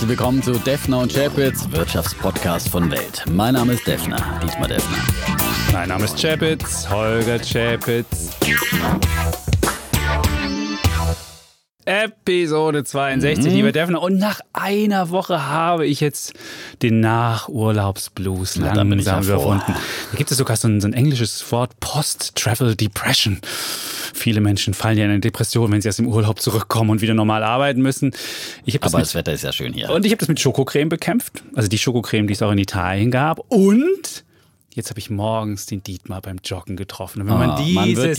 Herzlich willkommen zu Defner und Chapitz, Wirtschaftspodcast von Welt. Mein Name ist Defner, Dietmar Defner. Mein Name ist Chapitz, Holger Chapitz. Episode 62, lieber Defner. Und nach einer Woche habe ich jetzt den Nachurlaubsblues langsam überwunden. Da gibt es sogar so ein englisches Wort, Post-Travel Depression. Viele Menschen fallen ja in eine Depression, wenn sie aus dem Urlaub zurückkommen und wieder normal arbeiten müssen. Aber das Wetter ist ja schön hier. Und ich habe das mit Schokocreme bekämpft. Also die Schokocreme, die es auch in Italien gab. Und jetzt habe ich morgens den Dietmar beim Joggen getroffen. Und wenn man dieses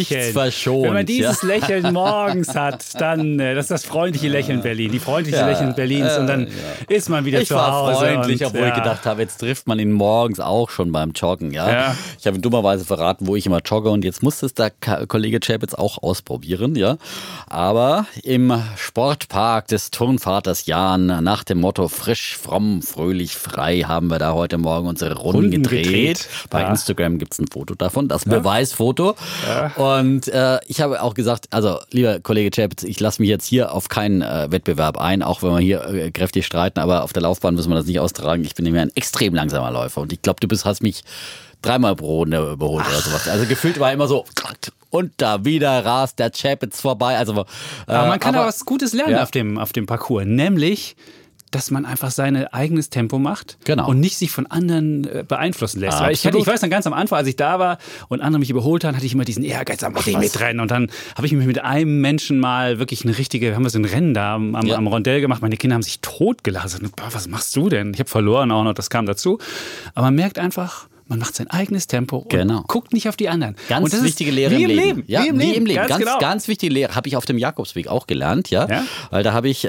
Lächeln morgens hat, dann das ist das freundliche Lächeln Berlin, die freundliche Lächeln Berlins und dann ist man wieder zu Hause. Ich war freundlich, obwohl ich gedacht habe, jetzt trifft man ihn morgens auch schon beim Joggen. Ja? Ich habe ihm dummerweise verraten, wo ich immer jogge und jetzt muss es der Kollege Chapitz auch ausprobieren. Ja? Aber im Sportpark des Turnvaters Jan nach dem Motto frisch, fromm, fröhlich, frei haben wir da heute Morgen unsere Runden gedreht. Bei Instagram gibt es ein Foto davon, das Beweisfoto. Ja. Und ich habe auch gesagt, also lieber Kollege Chapitz, ich lasse mich jetzt hier auf keinen Wettbewerb ein, auch wenn wir hier kräftig streiten, aber auf der Laufbahn müssen wir das nicht austragen. Ich bin nämlich ein extrem langsamer Läufer und ich glaube, hast mich dreimal pro Runde überholt oder sowas. Also gefühlt war immer so und da wieder rast der Chapitz vorbei. Also, aber man kann aber was Gutes lernen auf dem Parcours, nämlich dass man einfach sein eigenes Tempo macht und nicht sich von anderen beeinflussen lässt. Weil ich weiß dann ganz am Anfang, als ich da war und andere mich überholt haben, hatte ich immer diesen Ehrgeiz, am mitrennen. Und dann habe ich mich mit einem Menschen mal wirklich haben wir so ein Rennen da am Rondell gemacht. Meine Kinder haben sich totgelacht. Was machst du denn? Ich habe verloren auch noch, das kam dazu. Aber man merkt einfach, man macht sein eigenes Tempo und guckt nicht auf die anderen. Ganz wichtige Lehre im Leben. Ja, wie im Leben. Ganz wichtige Lehre. Habe ich auf dem Jakobsweg auch gelernt. Ja? Weil da habe ich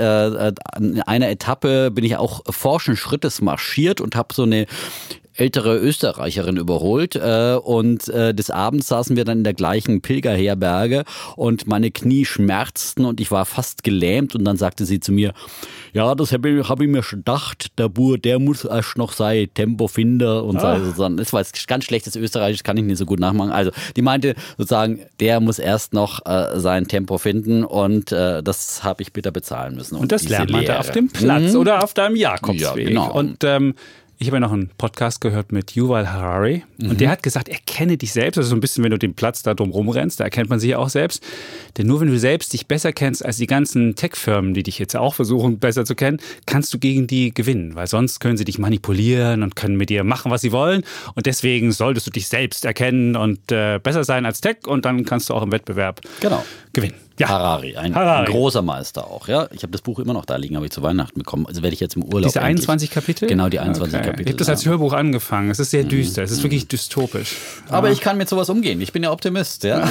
in einer Etappe bin ich auch forschen Schrittes marschiert und habe so eine ältere Österreicherin überholt und des Abends saßen wir dann in der gleichen Pilgerherberge und meine Knie schmerzten und ich war fast gelähmt und dann sagte sie zu mir, ja, das hab ich mir schon gedacht, der Bur, der muss erst noch sein Tempo finden und so. Das war jetzt ganz schlechtes Österreichisch, kann ich nicht so gut nachmachen. Also die meinte sozusagen, der muss erst noch sein Tempo finden und das habe ich bitter bezahlen müssen. Und das lernt man da auf dem Platz oder auf deinem Jakobsweg. Ja, genau. Und ich habe ja noch einen Podcast gehört mit Yuval Harari und der hat gesagt, erkenne dich selbst. Also so ein bisschen, wenn du den Platz da drum rumrennst, da erkennt man sich ja auch selbst. Denn nur wenn du selbst dich besser kennst als die ganzen Tech-Firmen, die dich jetzt auch versuchen besser zu kennen, kannst du gegen die gewinnen. Weil sonst können sie dich manipulieren und können mit dir machen, was sie wollen. Und deswegen solltest du dich selbst erkennen und besser sein als Tech und dann kannst du auch im Wettbewerb gewinnen. Ja. Harari, ein großer Meister auch. Ja? Ich habe das Buch immer noch da liegen, habe ich zu Weihnachten bekommen. Also werde ich jetzt im Urlaub. Diese 21 Kapitel? Genau, die 21 Kapitel. Ich habe das als Hörbuch angefangen. Es ist sehr düster. Es ist wirklich dystopisch. Aber ich kann mit sowas umgehen. Ich bin ja Optimist. Ja?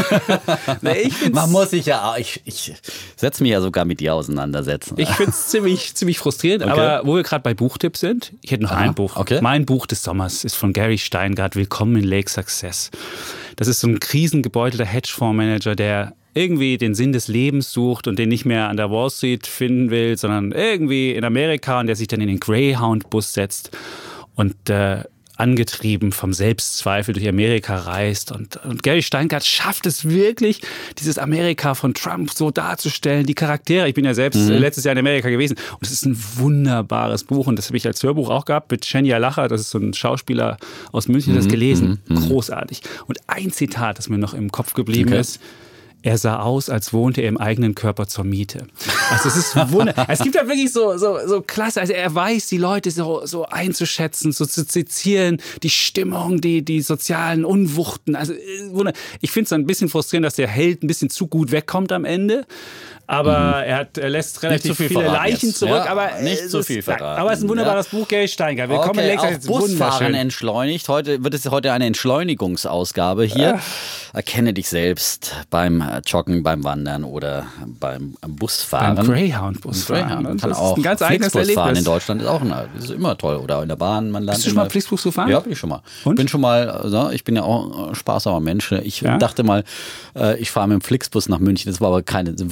Man muss sich ja, ich setze mich ja sogar mit dir auseinandersetzen. Ich finde es ziemlich frustrierend. Okay. Aber wo wir gerade bei Buchtipps sind, ich hätte noch ein Buch. Okay. Mein Buch des Sommers ist von Gary Steingart, Willkommen in Lake Success. Das ist so ein krisengebeutelter Hedgefondsmanager, der irgendwie den Sinn des Lebens sucht und den nicht mehr an der Wall Street finden will, sondern irgendwie in Amerika und der sich dann in den Greyhound-Bus setzt und angetrieben vom Selbstzweifel durch Amerika reist. Und Gary Steingart schafft es wirklich, dieses Amerika von Trump so darzustellen, die Charaktere. Ich bin ja selbst letztes Jahr in Amerika gewesen und es ist ein wunderbares Buch und das habe ich als Hörbuch auch gehabt mit Shenya Lacher, das ist so ein Schauspieler aus München, das gelesen. Großartig. Und ein Zitat, das mir noch im Kopf geblieben ist: Er sah aus, als wohnte er im eigenen Körper zur Miete. Also es ist wunderbar. Es gibt ja wirklich so klasse, also er weiß, die Leute so einzuschätzen, so zu sezieren, die Stimmung, die sozialen Unwuchten. Also ich finde es ein bisschen frustrierend, dass der Held ein bisschen zu gut wegkommt am Ende. Aber er lässt relativ viele Leichen zurück. Ja, aber nicht zu viel verraten. Aber es ist ein wunderbares Buch, Gary Steingart. Willkommen in Lake Success. Busfahren entschleunigt. Wird es heute eine Entschleunigungsausgabe hier. Erkenne dich selbst beim Joggen, beim Wandern oder beim Busfahren. Beim Greyhound-Busfahren. Man kann auch ein ganz eigenes Erlebnis fahren in Deutschland. Das ist immer toll. Oder in der Bahn. Bist du schon mal Flixbus gefahren? Ja, bin ich schon mal. Und? Ich bin ja auch ein sparsamer Mensch. Ich dachte mal, ich fahre mit dem Flixbus nach München. Das war aber würde ich nicht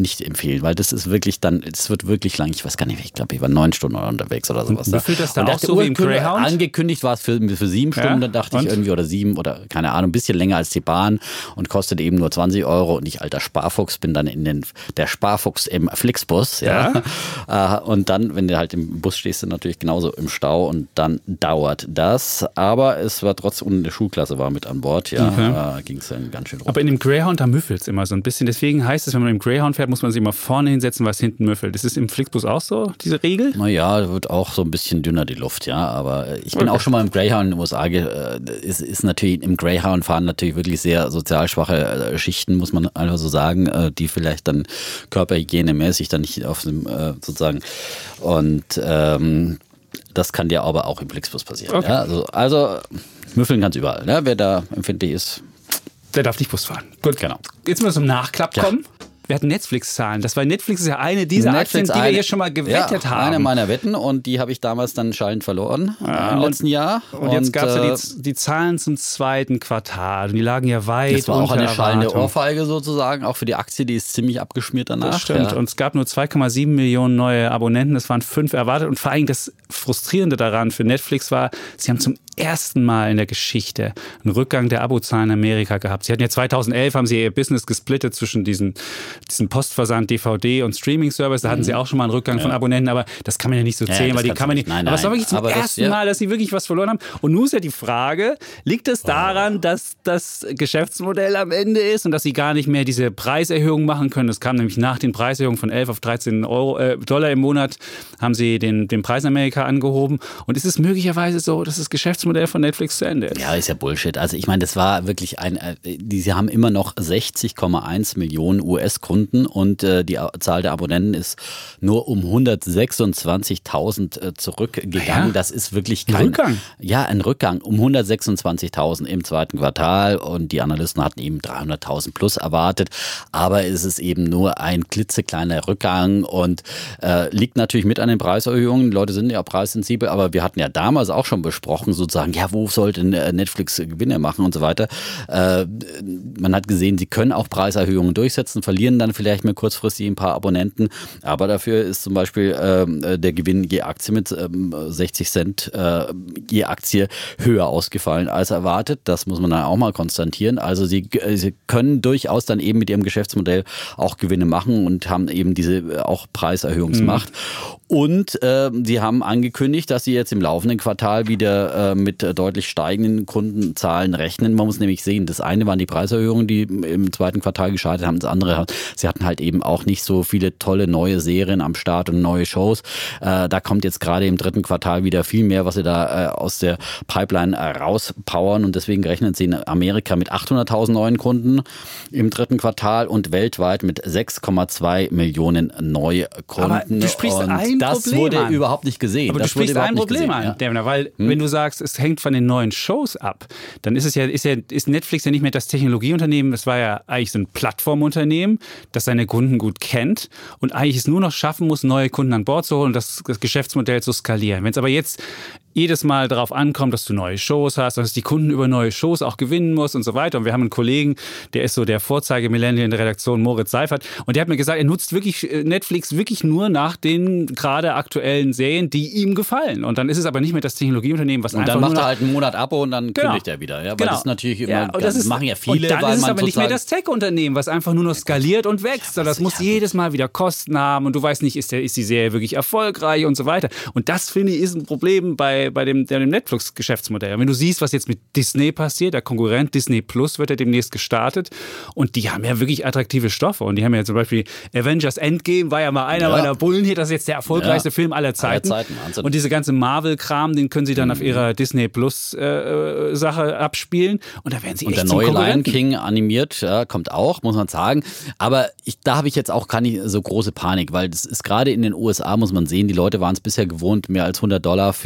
nicht empfehlen, weil das ist wirklich dann, es wird wirklich lang, ich weiß gar nicht, ich glaube, ich war 9 Stunden unterwegs oder sowas. Wie viel das da auch so wie im Greyhound? Angekündigt war es für 7 Stunden, dann dachte ich irgendwie, oder 7 oder keine Ahnung, ein bisschen länger als die Bahn und kostet eben nur 20 Euro und ich, alter Sparfuchs, bin dann der Sparfuchs im Flixbus, und dann, wenn du halt im Bus stehst, dann natürlich genauso im Stau und dann dauert das, aber es war trotzdem, eine Schulklasse war mit an Bord, ging es dann ganz schön rum. Aber in dem Greyhound, da müffelt es immer so ein bisschen. Deswegen heißt es, wenn man im Greyhound fährt, muss man sich immer vorne hinsetzen, weil es hinten müffelt. Ist es im Flixbus auch so, diese Regel? Naja, wird auch so ein bisschen dünner die Luft, aber ich bin auch schon mal im Greyhound in den USA. Ist natürlich im Greyhound fahren natürlich wirklich sehr sozial schwache Schichten, muss man einfach so sagen, die vielleicht dann körperhygienemäßig dann nicht auf dem sozusagen und das kann dir aber auch im Flixbus passieren. Okay. Ja? Also müffeln kann es überall. Ne? Wer da empfindlich ist, der darf nicht Bus fahren. Gut, genau. Jetzt müssen wir zum Nachklapp kommen. Wir hatten Netflix-Zahlen. Netflix ist ja eine dieser Aktien, die wir hier schon mal gewettet haben. Eine meiner Wetten und die habe ich damals dann schallend verloren im letzten Jahr. Und jetzt gab es ja die Zahlen zum zweiten Quartal und die lagen ja weit unter Das war auch eine schallende Ohrfeige sozusagen, auch für die Aktie, die ist ziemlich abgeschmiert danach. Das stimmt und es gab nur 2,7 Millionen neue Abonnenten, das waren 5 erwartet und vor allem das Frustrierende daran für Netflix war, sie haben zum ersten Mal in der Geschichte einen Rückgang der Abozahlen in Amerika gehabt. Sie hatten ja 2011, haben sie ihr Business gesplittet zwischen diesen Postversand, DVD und Streaming-Service. Da hatten sie auch schon mal einen Rückgang von Abonnenten, aber das kann man ja nicht so zählen, weil die kann man nicht. Nein, aber es war wirklich zum ersten Mal, dass sie wirklich was verloren haben. Und nun ist ja die Frage, liegt es daran, dass das Geschäftsmodell am Ende ist und dass sie gar nicht mehr diese Preiserhöhung machen können? Das kam nämlich nach den Preiserhöhungen von 11 auf 13 Dollar im Monat, haben sie den Preis in Amerika angehoben. Und ist es möglicherweise so, dass das Geschäftsmodell von Netflix zu Ende ist? Ja, ist ja Bullshit. Also ich meine, das war wirklich sie haben immer noch 60,1 Millionen US-Kunden und die Zahl der Abonnenten ist nur um 126.000 zurückgegangen. Ja? Das ist wirklich kein Rückgang. Ja, ein Rückgang um 126.000 im zweiten Quartal und die Analysten hatten eben 300.000 plus erwartet, aber es ist eben nur ein klitzekleiner Rückgang und liegt natürlich mit an den Preiserhöhungen. Die Leute sind ja preissensibel, aber wir hatten ja damals auch schon besprochen, sozusagen, ja, wo sollte Netflix Gewinne machen und so weiter. Man hat gesehen, sie können auch Preiserhöhungen durchsetzen, verlieren dann vielleicht mal kurzfristig ein paar Abonnenten, aber dafür ist zum Beispiel der Gewinn je Aktie mit 60 Cent je Aktie höher ausgefallen als erwartet. Das muss man dann auch mal konstatieren. Also sie können durchaus dann eben mit ihrem Geschäftsmodell auch Gewinne machen und haben eben diese auch Preiserhöhungsmacht. Und sie haben angekündigt, dass sie jetzt im laufenden Quartal wieder mit deutlich steigenden Kundenzahlen rechnen. Man muss nämlich sehen, das eine waren die Preiserhöhungen, die im zweiten Quartal gescheitert haben. Das andere, sie hatten halt eben auch nicht so viele tolle neue Serien am Start und neue Shows. Da kommt jetzt gerade im dritten Quartal wieder viel mehr, was sie da aus der Pipeline rauspowern. Und deswegen rechnen sie in Amerika mit 800.000 neuen Kunden im dritten Quartal und weltweit mit 6,2 Millionen Neukunden. Aber du sprichst das Problem wurde an. überhaupt nicht gesehen. Aber du sprichst ein Problem an, Devner, weil wenn du sagst, es hängt von den neuen Shows ab, dann ist Netflix ja nicht mehr das Technologieunternehmen, das war ja eigentlich so ein Plattformunternehmen, das seine Kunden gut kennt und eigentlich es nur noch schaffen muss, neue Kunden an Bord zu holen und das Geschäftsmodell zu skalieren. Wenn es aber jetzt jedes Mal darauf ankommt, dass du neue Shows hast, dass die Kunden über neue Shows auch gewinnen musst und so weiter. Und wir haben einen Kollegen, der ist so der Vorzeige-Millennial in der Redaktion, Moritz Seifert, und der hat mir gesagt, er nutzt wirklich Netflix wirklich nur nach den gerade aktuellen Serien, die ihm gefallen. Und dann ist es aber nicht mehr das Technologieunternehmen, was einfach nur... Und dann macht er halt einen Monat Abo und dann kündigt er wieder. Ja, weil das ist natürlich immer... Das machen ja viele, und dann ist es aber nicht mehr das Tech-Unternehmen, was einfach nur noch skaliert und wächst. Das muss jedes Mal wieder Kosten haben und du weißt nicht, ist die Serie wirklich erfolgreich und so weiter. Und das, finde ich, ist ein Problem bei dem Netflix-Geschäftsmodell. Wenn du siehst, was jetzt mit Disney passiert, der Konkurrent Disney Plus wird ja demnächst gestartet und die haben ja wirklich attraktive Stoffe und die haben ja zum Beispiel Avengers Endgame, war ja mal einer meiner Bullen hier, das ist jetzt der erfolgreichste Film aller Zeiten. Wahnsinn. Und diese ganze Marvel-Kram, den können sie dann auf ihrer Disney Plus Sache abspielen und da werden sie echt zum Konkurrenten. Und der neue Lion King animiert, kommt auch, muss man sagen. Aber da habe ich jetzt auch keine so große Panik, weil das ist gerade in den USA, muss man sehen, die Leute waren es bisher gewohnt, mehr als $100 für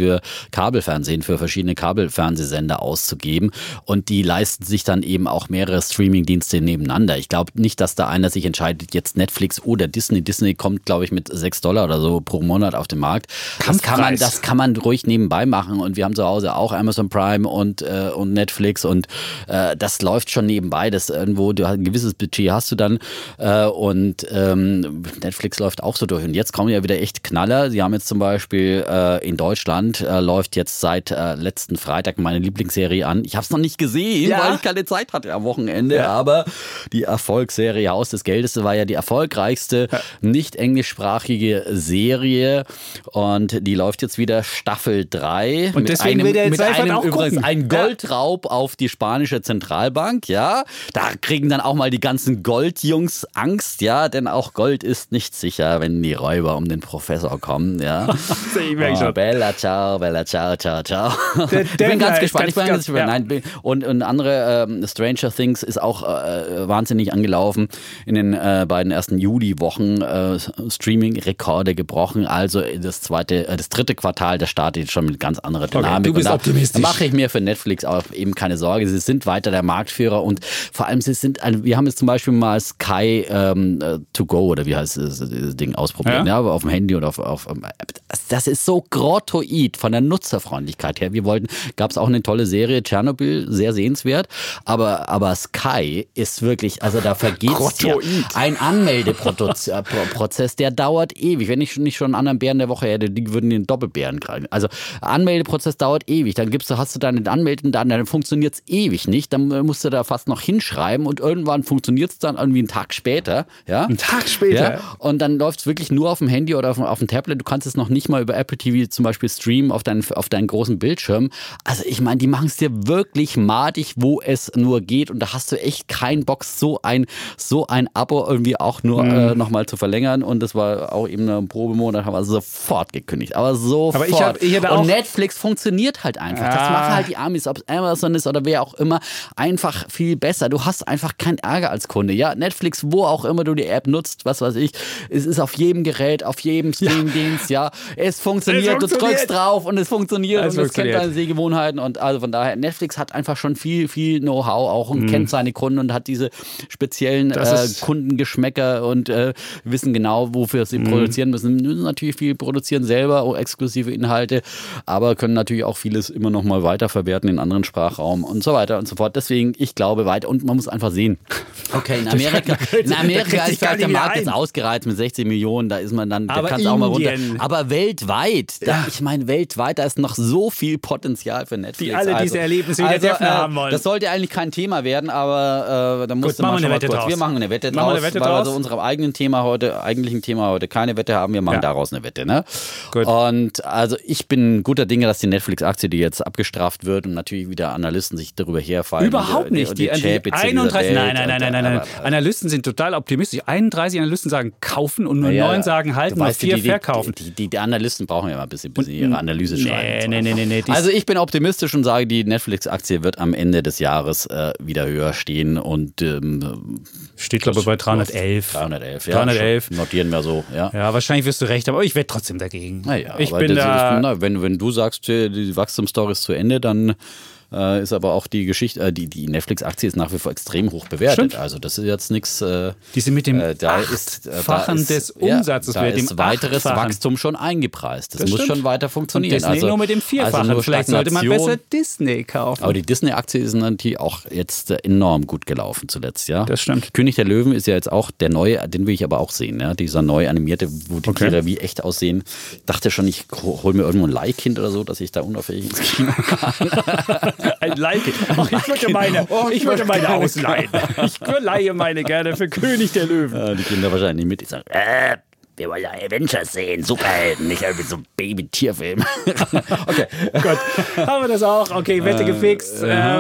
Kabelfernsehen, für verschiedene Kabelfernsehsender auszugeben. Und die leisten sich dann eben auch mehrere Streamingdienste nebeneinander. Ich glaube nicht, dass da einer sich entscheidet, jetzt Netflix oder Disney. Disney kommt, glaube ich, mit $6 oder so pro Monat auf den Markt. Das kann man ruhig nebenbei machen. Und wir haben zu Hause auch Amazon Prime und Netflix und das läuft schon nebenbei. Das irgendwo, ein gewisses Budget hast du dann und Netflix läuft auch so durch. Und jetzt kommen ja wieder echt Knaller. Sie haben jetzt zum Beispiel in Deutschland läuft jetzt seit letzten Freitag meine Lieblingsserie an. Ich habe es noch nicht gesehen, weil ich keine Zeit hatte am Wochenende, aber die Erfolgsserie Haus des Geldes war ja die erfolgreichste nicht englischsprachige Serie und die läuft jetzt wieder Staffel 3. Und deswegen will der jetzt einfach auch übrigens ein Goldraub auf die spanische Zentralbank, ja. Da kriegen dann auch mal die ganzen Goldjungs Angst, ja, denn auch Gold ist nicht sicher, wenn die Räuber um den Professor kommen, ja. Bella ciao, ciao, ciao. Ich bin ganz gespannt. Nein, und andere Stranger Things ist auch wahnsinnig angelaufen in den beiden ersten Juli-Wochen. Streaming-Rekorde gebrochen. Also das dritte Quartal, das startet jetzt schon mit ganz anderer Dynamik. Okay, du bist optimistisch. Da mache ich mir für Netflix auch eben keine Sorge. Sie sind weiter der Marktführer und vor allem wir haben jetzt zum Beispiel mal Sky to go oder wie heißt das Ding ausprobiert, ja, auf dem Handy oder auf das ist so grottoid von der Nutzerfreundlichkeit her. Gab es auch eine tolle Serie, Tschernobyl, sehr sehenswert, aber Sky ist wirklich, also da vergeht ein Anmeldeprozess, der dauert ewig. Wenn ich nicht schon einen anderen Bären der Woche hätte, die würden den Doppelbären kriegen. Also Anmeldeprozess dauert ewig. Dann hast du deine Anmeldedaten, dann funktioniert es ewig nicht. Dann musst du da fast noch hinschreiben und irgendwann funktioniert es dann irgendwie einen Tag später. Ja? Einen Tag später? Ja? Und dann läuft es wirklich nur auf dem Handy oder auf dem Tablet. Du kannst es noch nicht mal über Apple TV zum Beispiel streamen auf deinen großen Bildschirm. Also ich meine, die machen es dir wirklich madig, wo es nur geht. Und da hast du echt keinen Bock, so ein Abo irgendwie auch nur nochmal zu verlängern. Und das war auch eben ein Probemonat, haben wir sofort gekündigt. Aber sofort. Aber ich hatte auch und Netflix funktioniert halt einfach. Das machen halt die Amis, ob es Amazon ist oder wer auch immer, einfach viel besser. Du hast einfach keinen Ärger als Kunde. Ja, Netflix, wo auch immer du die App nutzt, was weiß ich, es ist auf jedem Gerät, auf jedem Streamingdienst, ja. Es funktioniert, du drückst drauf und es funktioniert und es kennt deine Sehgewohnheiten und also von daher, Netflix hat einfach schon viel Know-how auch und kennt seine Kunden und hat diese speziellen Kundengeschmäcker und wissen genau, wofür sie produzieren müssen. Müssen natürlich viel produzieren selber, auch exklusive Inhalte, aber können natürlich auch vieles immer noch mal weiterverwerten in anderen Sprachraum und so weiter und so fort. Deswegen, ich glaube weiter und man muss einfach sehen. Okay, in Amerika ist halt der Markt jetzt ausgereizt mit 60 Millionen, da ist man dann, da kann es auch mal runter. Aber weltweit, ich meine weltweit, da ist noch so viel Potenzial für Netflix. Die alle diese Erlebnisse wieder Defner haben wollen. Das sollte eigentlich kein Thema werden, aber da musste man schon mal kurz. Wir machen eine Wette draus, weil wir so unserem eigentlichen Thema heute keine Wette haben. Wir machen daraus eine Wette. Ne? Gut. Und also ich bin guter Dinge, dass die Netflix-Aktie, die jetzt abgestraft wird und natürlich wieder Analysten sich darüber herfallen. Überhaupt nicht. Die 31, nein. Analysten sind total optimistisch. 31 Analysten sagen kaufen und nur 9 sagen halten, nur 4 verkaufen. Die Analysten brauchen ja mal ein bisschen ihre Analyse schreiben. Nee. Also ich bin optimistisch und sage, die Netflix-Aktie wird am Ende des Jahres wieder höher stehen und steht glaube ich bei 311. 311. Notieren wir so, ja. Ja, wahrscheinlich wirst du recht, aber ich wette trotzdem dagegen. Naja, wenn du sagst, die Wachstumsstory ist zu Ende, dann ist aber auch die Geschichte, die Netflix-Aktie ist nach wie vor extrem hoch bewertet. Stimmt. Also das ist jetzt nichts. Die sind mit dem Achtfachen des Umsatzes. Da ist weiteres Wachstum schon eingepreist. Das muss schon weiter funktionieren. Und Disney nur mit dem Vierfachen. Also vielleicht sollte man besser Disney kaufen. Aber die Disney-Aktie ist natürlich auch jetzt enorm gut gelaufen zuletzt. Ja? Das stimmt. König der Löwen ist ja jetzt auch der neue, den will ich aber auch sehen. Ja? Dieser neu animierte, wo die Tiere wie echt aussehen. Ich dachte schon, ich hole mir irgendwo ein Leihkind oder so, dass ich da unauffällig ins Kino kann. Ein Leihkind. Ich würde meine ausleihen. Ich leihe meine gerne für König der Löwen. Ja, die Kinder wahrscheinlich nicht mit. Die sagen, wir wollen ja Avengers sehen, Superhelden, nicht irgendwie so Baby-Tierfilm. Okay, gut. Haben wir das auch? Okay, Wette gefixt.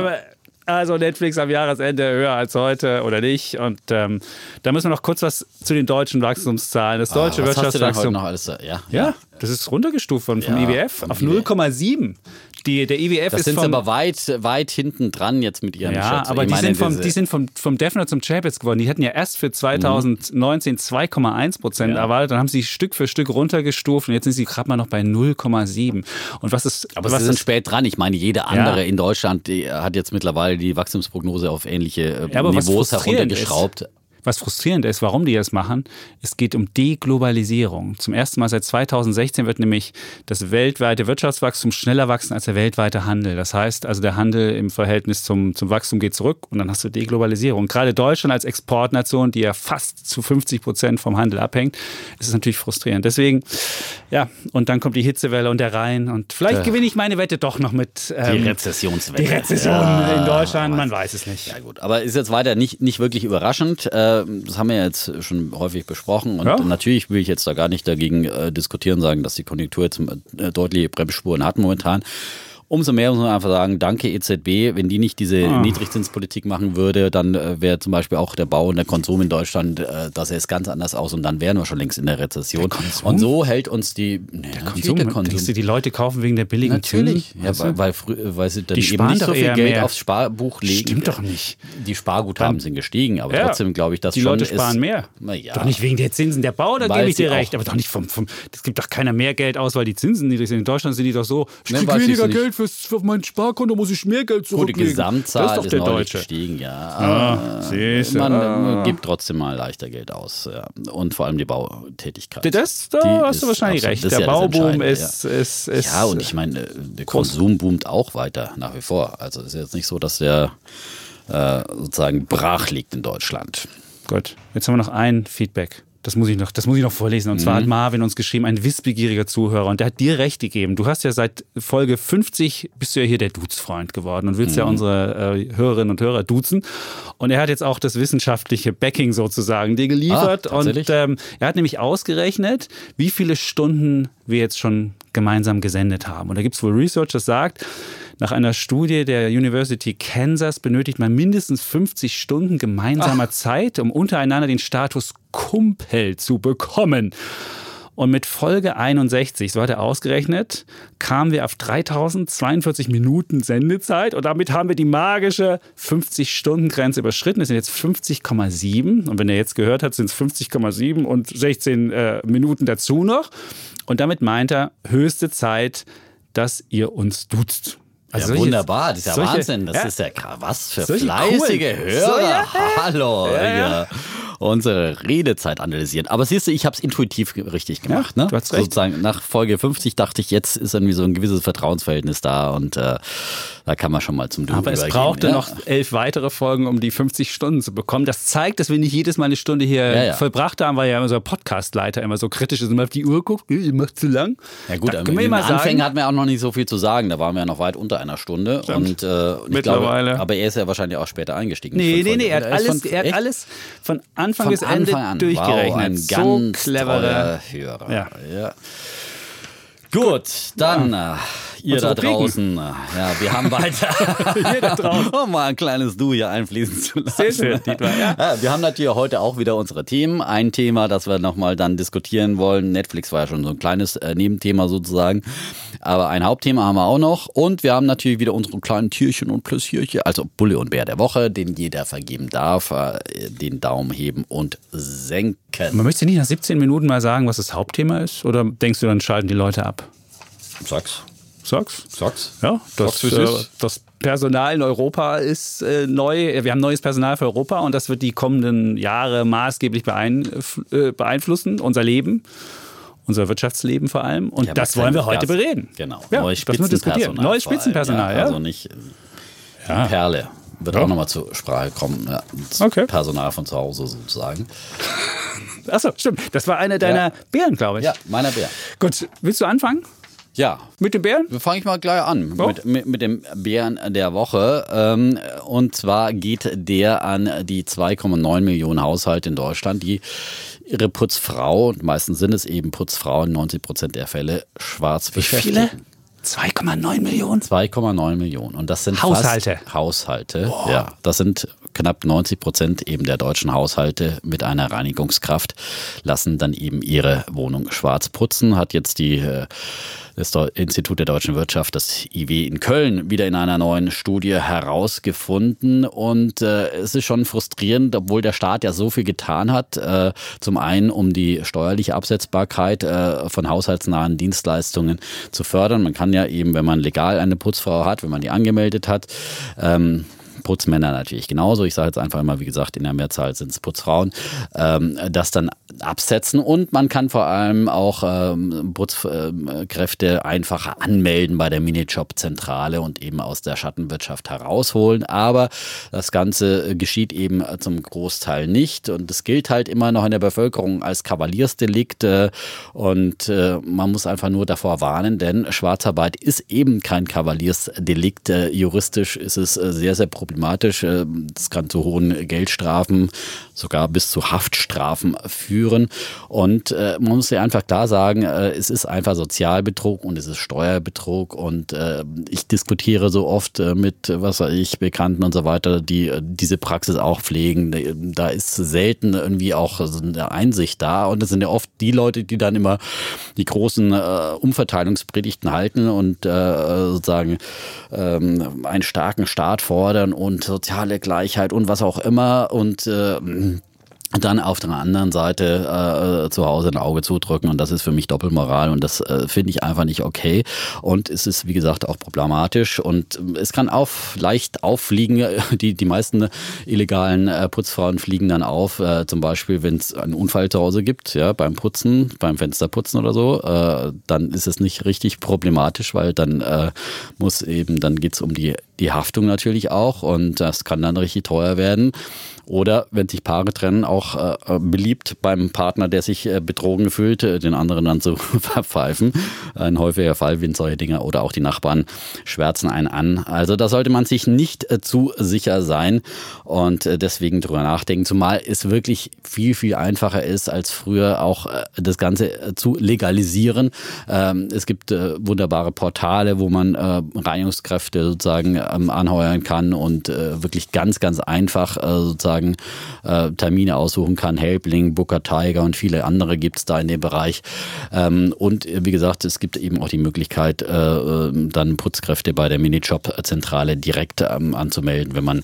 Also Netflix am Jahresende höher als heute oder nicht. Und da müssen wir noch kurz was zu den deutschen Wachstumszahlen. Das deutsche Wirtschaftswachstum. Noch alles, ja, das ist runtergestuft vom IWF auf 0,7. Der IWF das sind aber weit hinten dran jetzt mit ihren Schätzungen. Ja, aber die sind vom Defner zum Champions geworden. Die hätten ja erst für 2019 2,1% erwartet, dann haben sie Stück für Stück runtergestuft und jetzt sind sie gerade mal noch bei 0,7. Und sie sind spät dran. Ich meine, jede andere in Deutschland hat jetzt mittlerweile die Wachstumsprognose auf ähnliche Niveaus heruntergeschraubt. Was frustrierend ist, warum die das machen, es geht um Deglobalisierung. Zum ersten Mal seit 2016 wird nämlich das weltweite Wirtschaftswachstum schneller wachsen als der weltweite Handel. Das heißt also, der Handel im Verhältnis zum Wachstum geht zurück und dann hast du Deglobalisierung. Gerade Deutschland als Exportnation, die ja fast zu 50% vom Handel abhängt, ist es natürlich frustrierend. Deswegen, ja, und dann kommt die Hitzewelle und der Rhein und vielleicht gewinne ich meine Wette doch noch mit die Rezessionswelle. Die Rezession in Deutschland, man weiß es nicht. Ja gut, aber ist jetzt weiter nicht wirklich überraschend. Das haben wir jetzt schon häufig besprochen und natürlich will ich jetzt da gar nicht dagegen diskutieren, sagen, dass die Konjunktur jetzt deutliche Bremsspuren hat momentan. Umso mehr muss man einfach sagen, danke EZB, wenn die nicht diese Niedrigzinspolitik machen würde, dann wäre zum Beispiel auch der Bau und der Konsum in Deutschland, da sähe es ganz anders aus und dann wären wir schon längst in der Rezession. Und so hält uns der Konsum. Denkst du, die Leute kaufen wegen der billigen Natürlich, weil sie dann eben nicht so viel Geld aufs Sparbuch legen. Stimmt doch nicht. Die Sparguthaben sind gestiegen, aber trotzdem glaube ich, dass die schon Leute sparen mehr. Doch nicht wegen der Zinsen der Bau, da gebe ich dir recht, aber doch nicht es gibt doch keiner mehr Geld aus, weil die Zinsen niedrig sind. In Deutschland sind die doch so, ich kriege weniger Geld für mein Sparkonto, muss ich mehr Geld zurücklegen. Gut, die Gesamtzahl ist deutlich gestiegen, man gibt trotzdem mal leichter Geld aus. Ja. Und vor allem die Bautätigkeit. Da hast du wahrscheinlich recht. Der Bauboom ist... Ja, und ich meine, der Konsum boomt auch weiter nach wie vor. Also es ist jetzt nicht so, dass der sozusagen brach liegt in Deutschland. Gut, jetzt haben wir noch ein Feedback. Das muss ich noch vorlesen. Und zwar hat Marvin uns geschrieben, ein wissbegieriger Zuhörer. Und der hat dir recht gegeben. Du hast ja seit Folge 50 bist du ja hier der Dudes-Freund geworden und willst ja unsere Hörerinnen und Hörer duzen. Und er hat jetzt auch das wissenschaftliche Backing sozusagen dir geliefert. Und er hat nämlich ausgerechnet, wie viele Stunden wir jetzt schon gemeinsam gesendet haben. Und da gibt es wohl Research, das sagt, nach einer Studie der University Kansas benötigt man mindestens 50 Stunden gemeinsamer Zeit, um untereinander den Status Kumpel zu bekommen. Und mit Folge 61, so hat er ausgerechnet, kamen wir auf 3042 Minuten Sendezeit und damit haben wir die magische 50-Stunden-Grenze überschritten. Das sind jetzt 50,7 und wenn er jetzt gehört hat, sind es 50,7 und 16 Minuten dazu noch. Und damit meint er, höchste Zeit, dass ihr uns duzt. Also ja, wunderbar, das ist ja Wahnsinn. Das ist ja was für fleißige Hörer. Hallo. Ja. Unsere Redezeit analysieren. Aber siehst du, ich habe es intuitiv richtig gemacht. Ja, ne? Du hast recht. Sozusagen nach Folge 50 dachte ich, jetzt ist irgendwie so ein gewisses Vertrauensverhältnis da und da kann man schon mal zum Du übergehen. Aber es brauchte noch 11 weitere Folgen, um die 50 Stunden zu bekommen. Das zeigt, dass wir nicht jedes Mal eine Stunde hier vollbracht haben, weil ja unser Podcastleiter immer so kritisch ist und mal auf die Uhr guckt, ihr macht zu lang. Ja gut, in den Anfängen hatten wir auch noch nicht so viel zu sagen. Da waren wir ja noch weit unter einer Stunde. Und ich glaube, aber er ist ja wahrscheinlich auch später eingestiegen. Nee, er hat alles von Anfang bis Ende durchgerechnet. Wow, ein ganz cleverer Hörer. Ja. Gut, dann ihr da draußen. Ja, wir haben weiter. Ihr da draußen. Um mal ein kleines Du hier einfließen zu lassen. Sehr schön, Dietmar. Ja, wir haben natürlich heute auch wieder unsere Themen. Ein Thema, das wir nochmal dann diskutieren wollen. Netflix war ja schon so ein kleines Nebenthema sozusagen. Aber ein Hauptthema haben wir auch noch. Und wir haben natürlich wieder unsere kleinen Tierchen und Pläsierchen. Also Bulle und Bär der Woche, den jeder vergeben darf. Den Daumen heben und senken. Man möchte nicht nach 17 Minuten mal sagen, was das Hauptthema ist? Oder denkst du, dann schalten die Leute ab? Sag's. Ja, das Personal in Europa ist neu. Wir haben neues Personal für Europa und das wird die kommenden Jahre maßgeblich beeinflussen, unser Leben. Unser Wirtschaftsleben vor allem. Und das wollen wir heute bereden. Genau. Ja, neues Spitzenpersonal. Neues Spitzenpersonal, ja. Also nicht die Perle. Wird auch nochmal zur Sprache kommen. Ja, das Personal von zu Hause sozusagen. Achso, stimmt. Das war eine deiner Bären, glaube ich. Ja, meiner Bär. Gut, willst du anfangen? Ja. Mit dem Bären? Fange ich mal gleich an. Mit dem Bären der Woche. Und zwar geht der an die 2,9 Millionen Haushalte in Deutschland, die ihre Putzfrau, und meistens sind es eben Putzfrauen, 90% der Fälle, schwarz beschäftigen. Wie viele? 2,9 Millionen? 2,9 Millionen. Und das sind Haushalte. Haushalte. Oh. Ja, das sind knapp 90% eben der deutschen Haushalte mit einer Reinigungskraft lassen dann eben ihre Wohnung schwarz putzen. Hat jetzt das Institut der deutschen Wirtschaft, das IW in Köln, wieder in einer neuen Studie herausgefunden. Und es ist schon frustrierend, obwohl der Staat ja so viel getan hat. Zum einen, um die steuerliche Absetzbarkeit von haushaltsnahen Dienstleistungen zu fördern. Man kann ja eben, wenn man legal eine Putzfrau hat, wenn man die angemeldet hat, Putzmänner natürlich genauso. Ich sage jetzt einfach immer, wie gesagt, in der Mehrzahl sind es Putzfrauen, das dann absetzen. Und man kann vor allem auch Putzkräfte einfacher anmelden bei der Minijob-Zentrale und eben aus der Schattenwirtschaft herausholen. Aber das Ganze geschieht eben zum Großteil nicht. Und es gilt halt immer noch in der Bevölkerung als Kavaliersdelikt. Und man muss einfach nur davor warnen, denn Schwarzarbeit ist eben kein Kavaliersdelikt. Juristisch ist es sehr, sehr problematisch. Das kann zu hohen Geldstrafen, sogar bis zu Haftstrafen führen. Und man muss ja einfach klar sagen, es ist einfach Sozialbetrug und es ist Steuerbetrug. Und ich diskutiere so oft mit, Bekannten und so weiter, die diese Praxis auch pflegen. Da ist selten irgendwie auch so eine Einsicht da. Und es sind ja oft die Leute, die dann immer die großen Umverteilungspredigten halten und sozusagen einen starken Staat fordern und soziale Gleichheit und was auch immer und dann auf der anderen Seite zu Hause ein Auge zudrücken und das ist für mich Doppelmoral und das finde ich einfach nicht okay und es ist wie gesagt auch problematisch und es kann leicht auffliegen, die meisten illegalen Putzfrauen fliegen dann auf, zum Beispiel wenn es einen Unfall zu Hause gibt, ja, beim Putzen, beim Fensterputzen oder so, dann ist es nicht richtig problematisch, weil dann dann geht es um die Haftung natürlich auch und das kann dann richtig teuer werden. Oder wenn sich Paare trennen, auch beliebt beim Partner, der sich betrogen fühlt, den anderen dann zu verpfeifen. Ein häufiger Fall, wenn solche Dinge oder auch die Nachbarn schwärzen einen an. Also da sollte man sich nicht zu sicher sein und deswegen drüber nachdenken. Zumal es wirklich viel, viel einfacher ist, als früher auch das Ganze zu legalisieren. Es gibt wunderbare Portale, wo man Reinigungskräfte sozusagen anheuern kann und wirklich ganz, ganz einfach sozusagen Termine aussuchen kann. Helpling, Booker Tiger und viele andere gibt es da in dem Bereich. Und wie gesagt, es gibt eben auch die Möglichkeit, dann Putzkräfte bei der Minijob-Zentrale direkt anzumelden, wenn man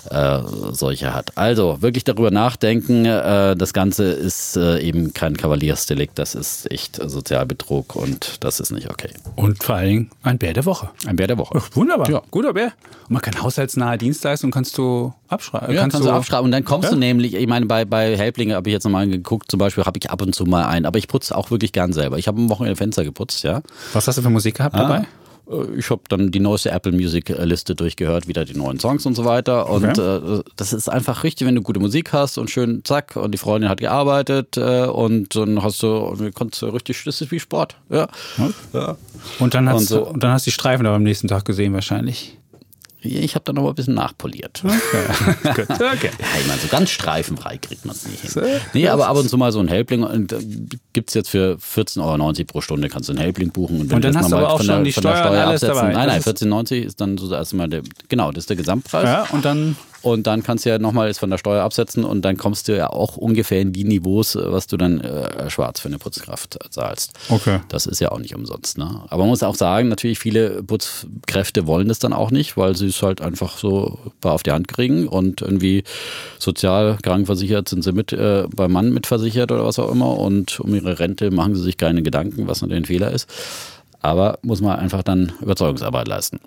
solche hat. Also wirklich darüber nachdenken. Das Ganze ist eben kein Kavaliersdelikt. Das ist echt Sozialbetrug und das ist nicht okay. Und vor allen Dingen ein Bär der Woche. Ein Bär der Woche. Ach, wunderbar. Ja. Guter Bär. Und man kann haushaltsnahe Dienstleistungen kannst du abschreiben. Ja, kannst du abschreiben. Und dann kommst du nämlich, ich meine, bei Helplinge habe ich jetzt nochmal geguckt, zum Beispiel habe ich ab und zu mal einen, aber ich putze auch wirklich gern selber. Ich habe am Wochenende Fenster geputzt, ja. Was hast du für Musik gehabt dabei? Ich habe dann die neueste Apple Music Liste durchgehört, wieder die neuen Songs und so weiter. Und das ist einfach richtig, wenn du gute Musik hast und schön zack und die Freundin hat gearbeitet und dann konntest du richtig, das ist wie Sport. Ja. Ja. Und dann hast du die Streifen aber am nächsten Tag gesehen wahrscheinlich. Ich habe da noch mal ein bisschen nachpoliert. Okay. Gut. Okay. Ja, ich meine, so ganz streifenfrei kriegt man es nicht hin. Nee, aber ab und zu mal so ein Helpling. Gibt es jetzt für 14,90 € pro Stunde, kannst du einen Helpling buchen. Und dann hast du aber auch schon die Steuer alles dabei. Nein, 14,90 € ist dann so erstmal das ist der Gesamtpreis. Ja, und dann kannst du ja nochmal von der Steuer absetzen und dann kommst du ja auch ungefähr in die Niveaus, was du dann schwarz für eine Putzkraft zahlst. Okay. Das ist ja auch nicht umsonst. Ne? Aber man muss auch sagen, natürlich viele Putzkräfte wollen das dann auch nicht, weil sie es halt einfach so auf die Hand kriegen und irgendwie sozial krankenversichert sind sie beim Mann mitversichert oder was auch immer und um ihre Rente machen sie sich keine Gedanken, was natürlich ein Fehler ist. Aber muss man einfach dann Überzeugungsarbeit leisten.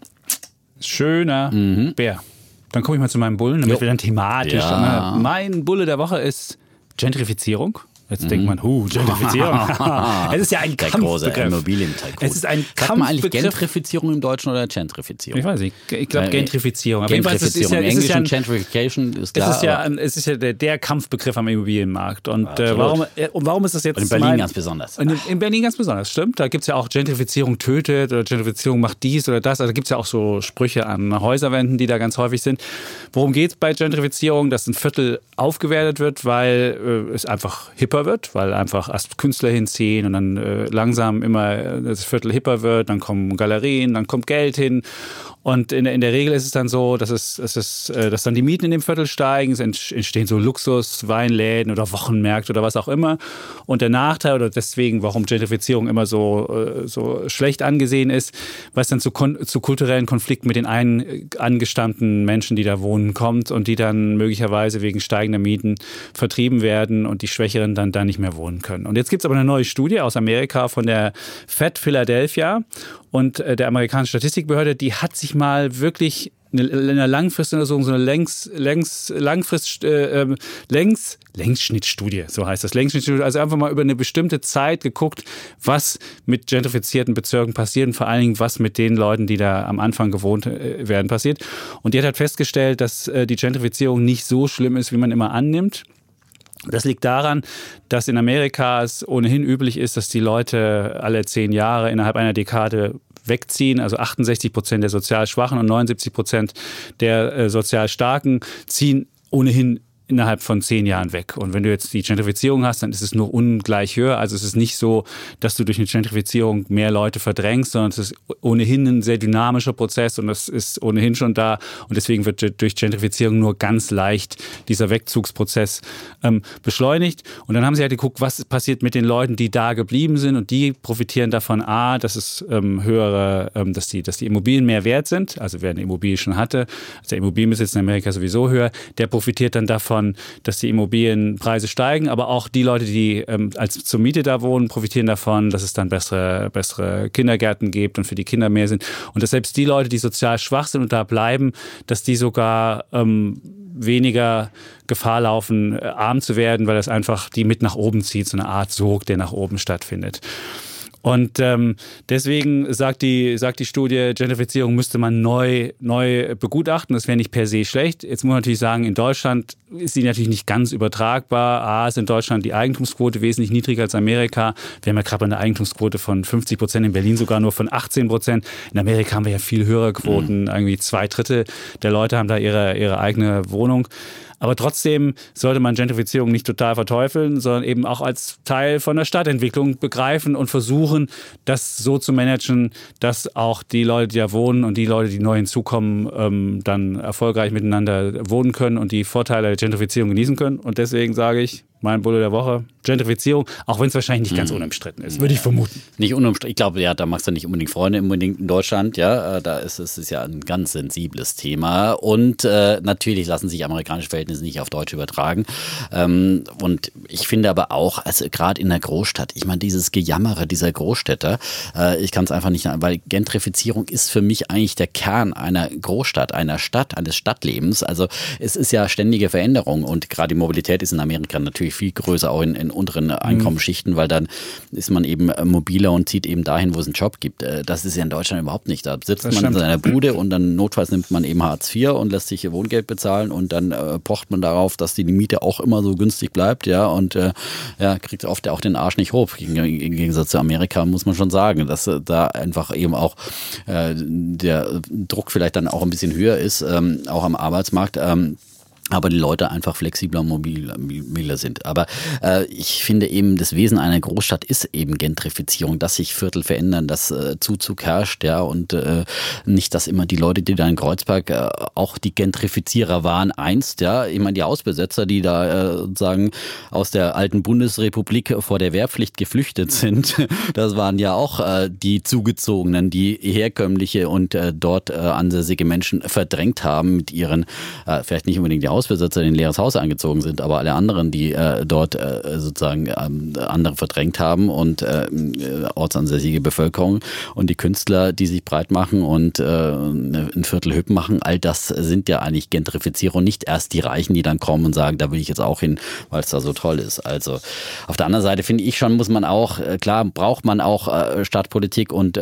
Schöner Bär. Dann komme ich mal zu meinem Bullen, damit wir dann thematisch. Ja. Mein Bulle der Woche ist Gentrifizierung. Jetzt denkt man, Gentrifizierung. Es ist ja ein Kampfbegriff. Der große Immobilientycoon. Es ist ein Kampfbegriff. Sagt man eigentlich Gentrifizierung im Deutschen oder Gentrifizierung? Ich weiß nicht. Ich glaube Gentrifizierung. Aber Gentrifizierung. Im Englischen Gentrification ist klar. Es ist ja der Kampfbegriff am Immobilienmarkt. Und warum ist das jetzt? Und in Berlin ganz besonders. In Berlin ganz besonders, stimmt. Da gibt es ja auch Gentrifizierung tötet oder Gentrifizierung macht dies oder das. Also da gibt es ja auch so Sprüche an Häuserwänden, die da ganz häufig sind. Worum geht es bei Gentrifizierung? Dass ein Viertel aufgewertet wird, weil es einfach hipper hipper wird, weil einfach erst Künstler hinziehen und dann langsam immer das Viertel hipper wird, dann kommen Galerien, dann kommt Geld hin. Und in der Regel ist es dann so, dass dann die Mieten in dem Viertel steigen, es entstehen so Luxus-Weinläden oder Wochenmärkte oder was auch immer. Und der Nachteil oder deswegen, warum Gentrifizierung immer so schlecht angesehen ist, weil es dann zu kulturellen Konflikten mit den angestammten Menschen, die da wohnen, kommt und die dann möglicherweise wegen steigender Mieten vertrieben werden und die Schwächeren dann da nicht mehr wohnen können. Und jetzt gibt es aber eine neue Studie aus Amerika von der Fed Philadelphia und der amerikanischen Statistikbehörde, die hat sich mal wirklich in einer Langfristuntersuchung, so eine Längsschnittstudie, so heißt das, Längsschnittstudie, also einfach mal über eine bestimmte Zeit geguckt, was mit gentrifizierten Bezirken passiert und vor allen Dingen, was mit den Leuten, die da am Anfang gewohnt werden, passiert. Und die hat halt festgestellt, dass die Gentrifizierung nicht so schlimm ist, wie man immer annimmt. Das liegt daran, dass in Amerika es ohnehin üblich ist, dass die Leute alle 10 Jahre innerhalb einer Dekade wegziehen. Also 68% der sozial Schwachen und 79% der sozial Starken ziehen ohnehin innerhalb von 10 Jahren weg. Und wenn du jetzt die Gentrifizierung hast, dann ist es nur ungleich höher. Also es ist nicht so, dass du durch eine Gentrifizierung mehr Leute verdrängst, sondern es ist ohnehin ein sehr dynamischer Prozess und das ist ohnehin schon da. Und deswegen wird durch Gentrifizierung nur ganz leicht dieser Wegzugsprozess beschleunigt. Und dann haben sie halt geguckt, was passiert mit den Leuten, die da geblieben sind. Und die profitieren davon, dass es dass die Immobilien mehr wert sind. Also wer eine Immobilie schon hatte, also der Immobilienbesitz in Amerika sowieso höher, der profitiert dann davon, dass die Immobilienpreise steigen, aber auch die Leute, die als zur Miete da wohnen, profitieren davon, dass es dann bessere Kindergärten gibt und für die Kinder mehr sind. Und dass selbst die Leute, die sozial schwach sind und da bleiben, dass die sogar weniger Gefahr laufen, arm zu werden, weil das einfach die mit nach oben zieht, so eine Art Sog, der nach oben stattfindet. Und deswegen sagt die Studie, Gentrifizierung müsste man neu begutachten. Das wäre nicht per se schlecht. Jetzt muss man natürlich sagen, in Deutschland ist sie natürlich nicht ganz übertragbar. Ist in Deutschland die Eigentumsquote wesentlich niedriger als Amerika. Wir haben ja gerade eine Eigentumsquote von 50%, in Berlin sogar nur von 18%. In Amerika haben wir ja viel höhere Quoten. Irgendwie 2/3 der Leute haben da ihre eigene Wohnung. Aber trotzdem sollte man Gentrifizierung nicht total verteufeln, sondern eben auch als Teil von der Stadtentwicklung begreifen und versuchen, das so zu managen, dass auch die Leute, die da wohnen und die Leute, die neu hinzukommen, dann erfolgreich miteinander wohnen können und die Vorteile der Gentrifizierung genießen können. Und deswegen sage ich, mein Bulle der Woche, Gentrifizierung, auch wenn es wahrscheinlich nicht ganz unumstritten ist, würde ich vermuten. Nicht unumstritten, ich glaube, ja, da machst du nicht unbedingt Freunde in Deutschland, ja, da ist es ja ein ganz sensibles Thema und natürlich lassen sich amerikanische Verhältnisse nicht auf Deutsch übertragen und ich finde aber auch, also gerade in der Großstadt, ich meine, dieses Gejammere dieser Großstädter, ich kann es einfach nicht, weil Gentrifizierung ist für mich eigentlich der Kern einer Großstadt, eines Stadtlebens, also es ist ja ständige Veränderung und gerade die Mobilität ist in Amerika natürlich viel größer, auch in unteren Einkommensschichten, weil dann ist man eben mobiler und zieht eben dahin, wo es einen Job gibt. Das ist ja in Deutschland überhaupt nicht. Da sitzt man in seiner Bude und dann notfalls nimmt man eben Hartz IV und lässt sich Wohngeld bezahlen und dann pocht man darauf, dass die Miete auch immer so günstig bleibt, ja, und kriegt oft auch den Arsch nicht hoch. Im Gegensatz zu Amerika muss man schon sagen, dass da einfach eben auch der Druck vielleicht dann auch ein bisschen höher ist, auch am Arbeitsmarkt. Aber die Leute einfach flexibler und mobiler sind. Aber ich finde eben, das Wesen einer Großstadt ist eben Gentrifizierung, dass sich Viertel verändern, dass Zuzug herrscht, ja, und nicht, dass immer die Leute, die da in Kreuzberg auch die Gentrifizierer waren einst, ja, ich meine, die Hausbesetzer, die da sozusagen aus der alten Bundesrepublik vor der Wehrpflicht geflüchtet sind, das waren ja auch die Zugezogenen, die herkömmliche und dort ansässige Menschen verdrängt haben mit ihren, vielleicht nicht unbedingt die Hausbesitzer, die in ein leeres Haus angezogen sind, aber alle anderen, die dort sozusagen andere verdrängt haben und ortsansässige Bevölkerung und die Künstler, die sich breit machen und ein Viertel hübsch machen, all das sind ja eigentlich Gentrifizierung, nicht erst die Reichen, die dann kommen und sagen, da will ich jetzt auch hin, weil es da so toll ist. Also auf der anderen Seite finde ich schon, muss man auch, klar braucht man auch Stadtpolitik und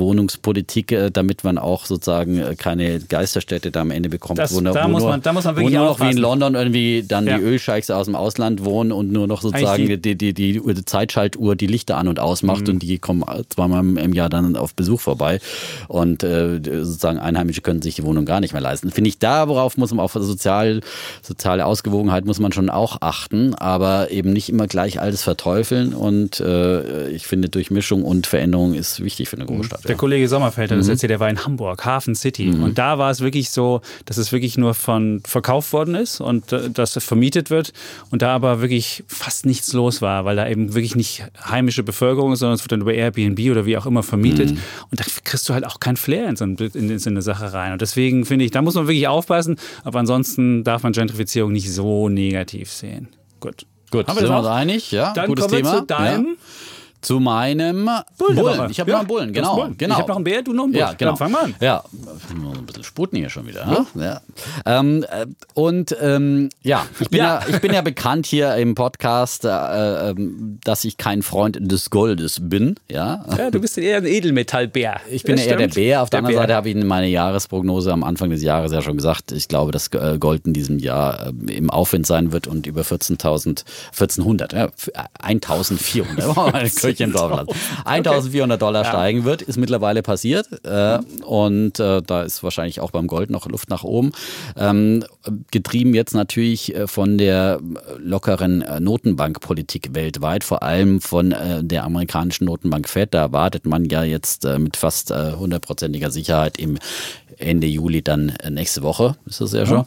Wohnungspolitik, damit man auch sozusagen keine Geisterstädte da am Ende bekommt. Da muss man wirklich nur noch wie in London irgendwie dann die Ölscheichs aus dem Ausland wohnen und nur noch sozusagen die Zeitschaltuhr die Lichter an und ausmacht und die kommen zweimal im Jahr dann auf Besuch vorbei und sozusagen Einheimische können sich die Wohnung gar nicht mehr leisten. Finde ich, worauf muss man auf soziale Ausgewogenheit muss man schon auch achten, aber eben nicht immer gleich alles verteufeln und ich finde Durchmischung und Veränderung ist wichtig für eine Großstadt. Der Kollege Sommerfeld hat das erzählt, der war in Hamburg, Hafen City und da war es wirklich so, dass es wirklich nur verkauft worden ist und dass es vermietet wird und da aber wirklich fast nichts los war, weil da eben wirklich nicht heimische Bevölkerung ist, sondern es wird dann über Airbnb oder wie auch immer vermietet und da kriegst du halt auch kein Flair in so eine Sache rein und deswegen finde ich, da muss man wirklich aufpassen, aber ansonsten darf man Gentrifizierung nicht so negativ sehen. Gut, sind wir uns einig? Ja, dann gutes kommen wir Thema. Zu deinem Zu meinem Bullen. Ich habe noch einen Bullen, genau. Ich habe noch einen Bär, du noch einen Bullen. Ja, genau. Dann fang mal an. Ja, nur ein bisschen Sputen hier schon wieder. Ja. Ich bin ja bekannt hier im Podcast, dass ich kein Freund des Goldes bin. Ja, du bist eher ein Edelmetallbär. Ich bin ja eher der Bär. Auf der anderen Seite habe ich in meiner Jahresprognose am Anfang des Jahres ja schon gesagt, ich glaube, dass Gold in diesem Jahr im Aufwind sein wird und über 1400, 1400. $1.400 steigen wird, ist mittlerweile passiert und da ist wahrscheinlich auch beim Gold noch Luft nach oben. Getrieben jetzt natürlich von der lockeren Notenbankpolitik weltweit, vor allem von der amerikanischen Notenbank Fed. Da erwartet man ja jetzt mit fast 100%iger Sicherheit im Ende Juli dann nächste Woche, ist das ja schon,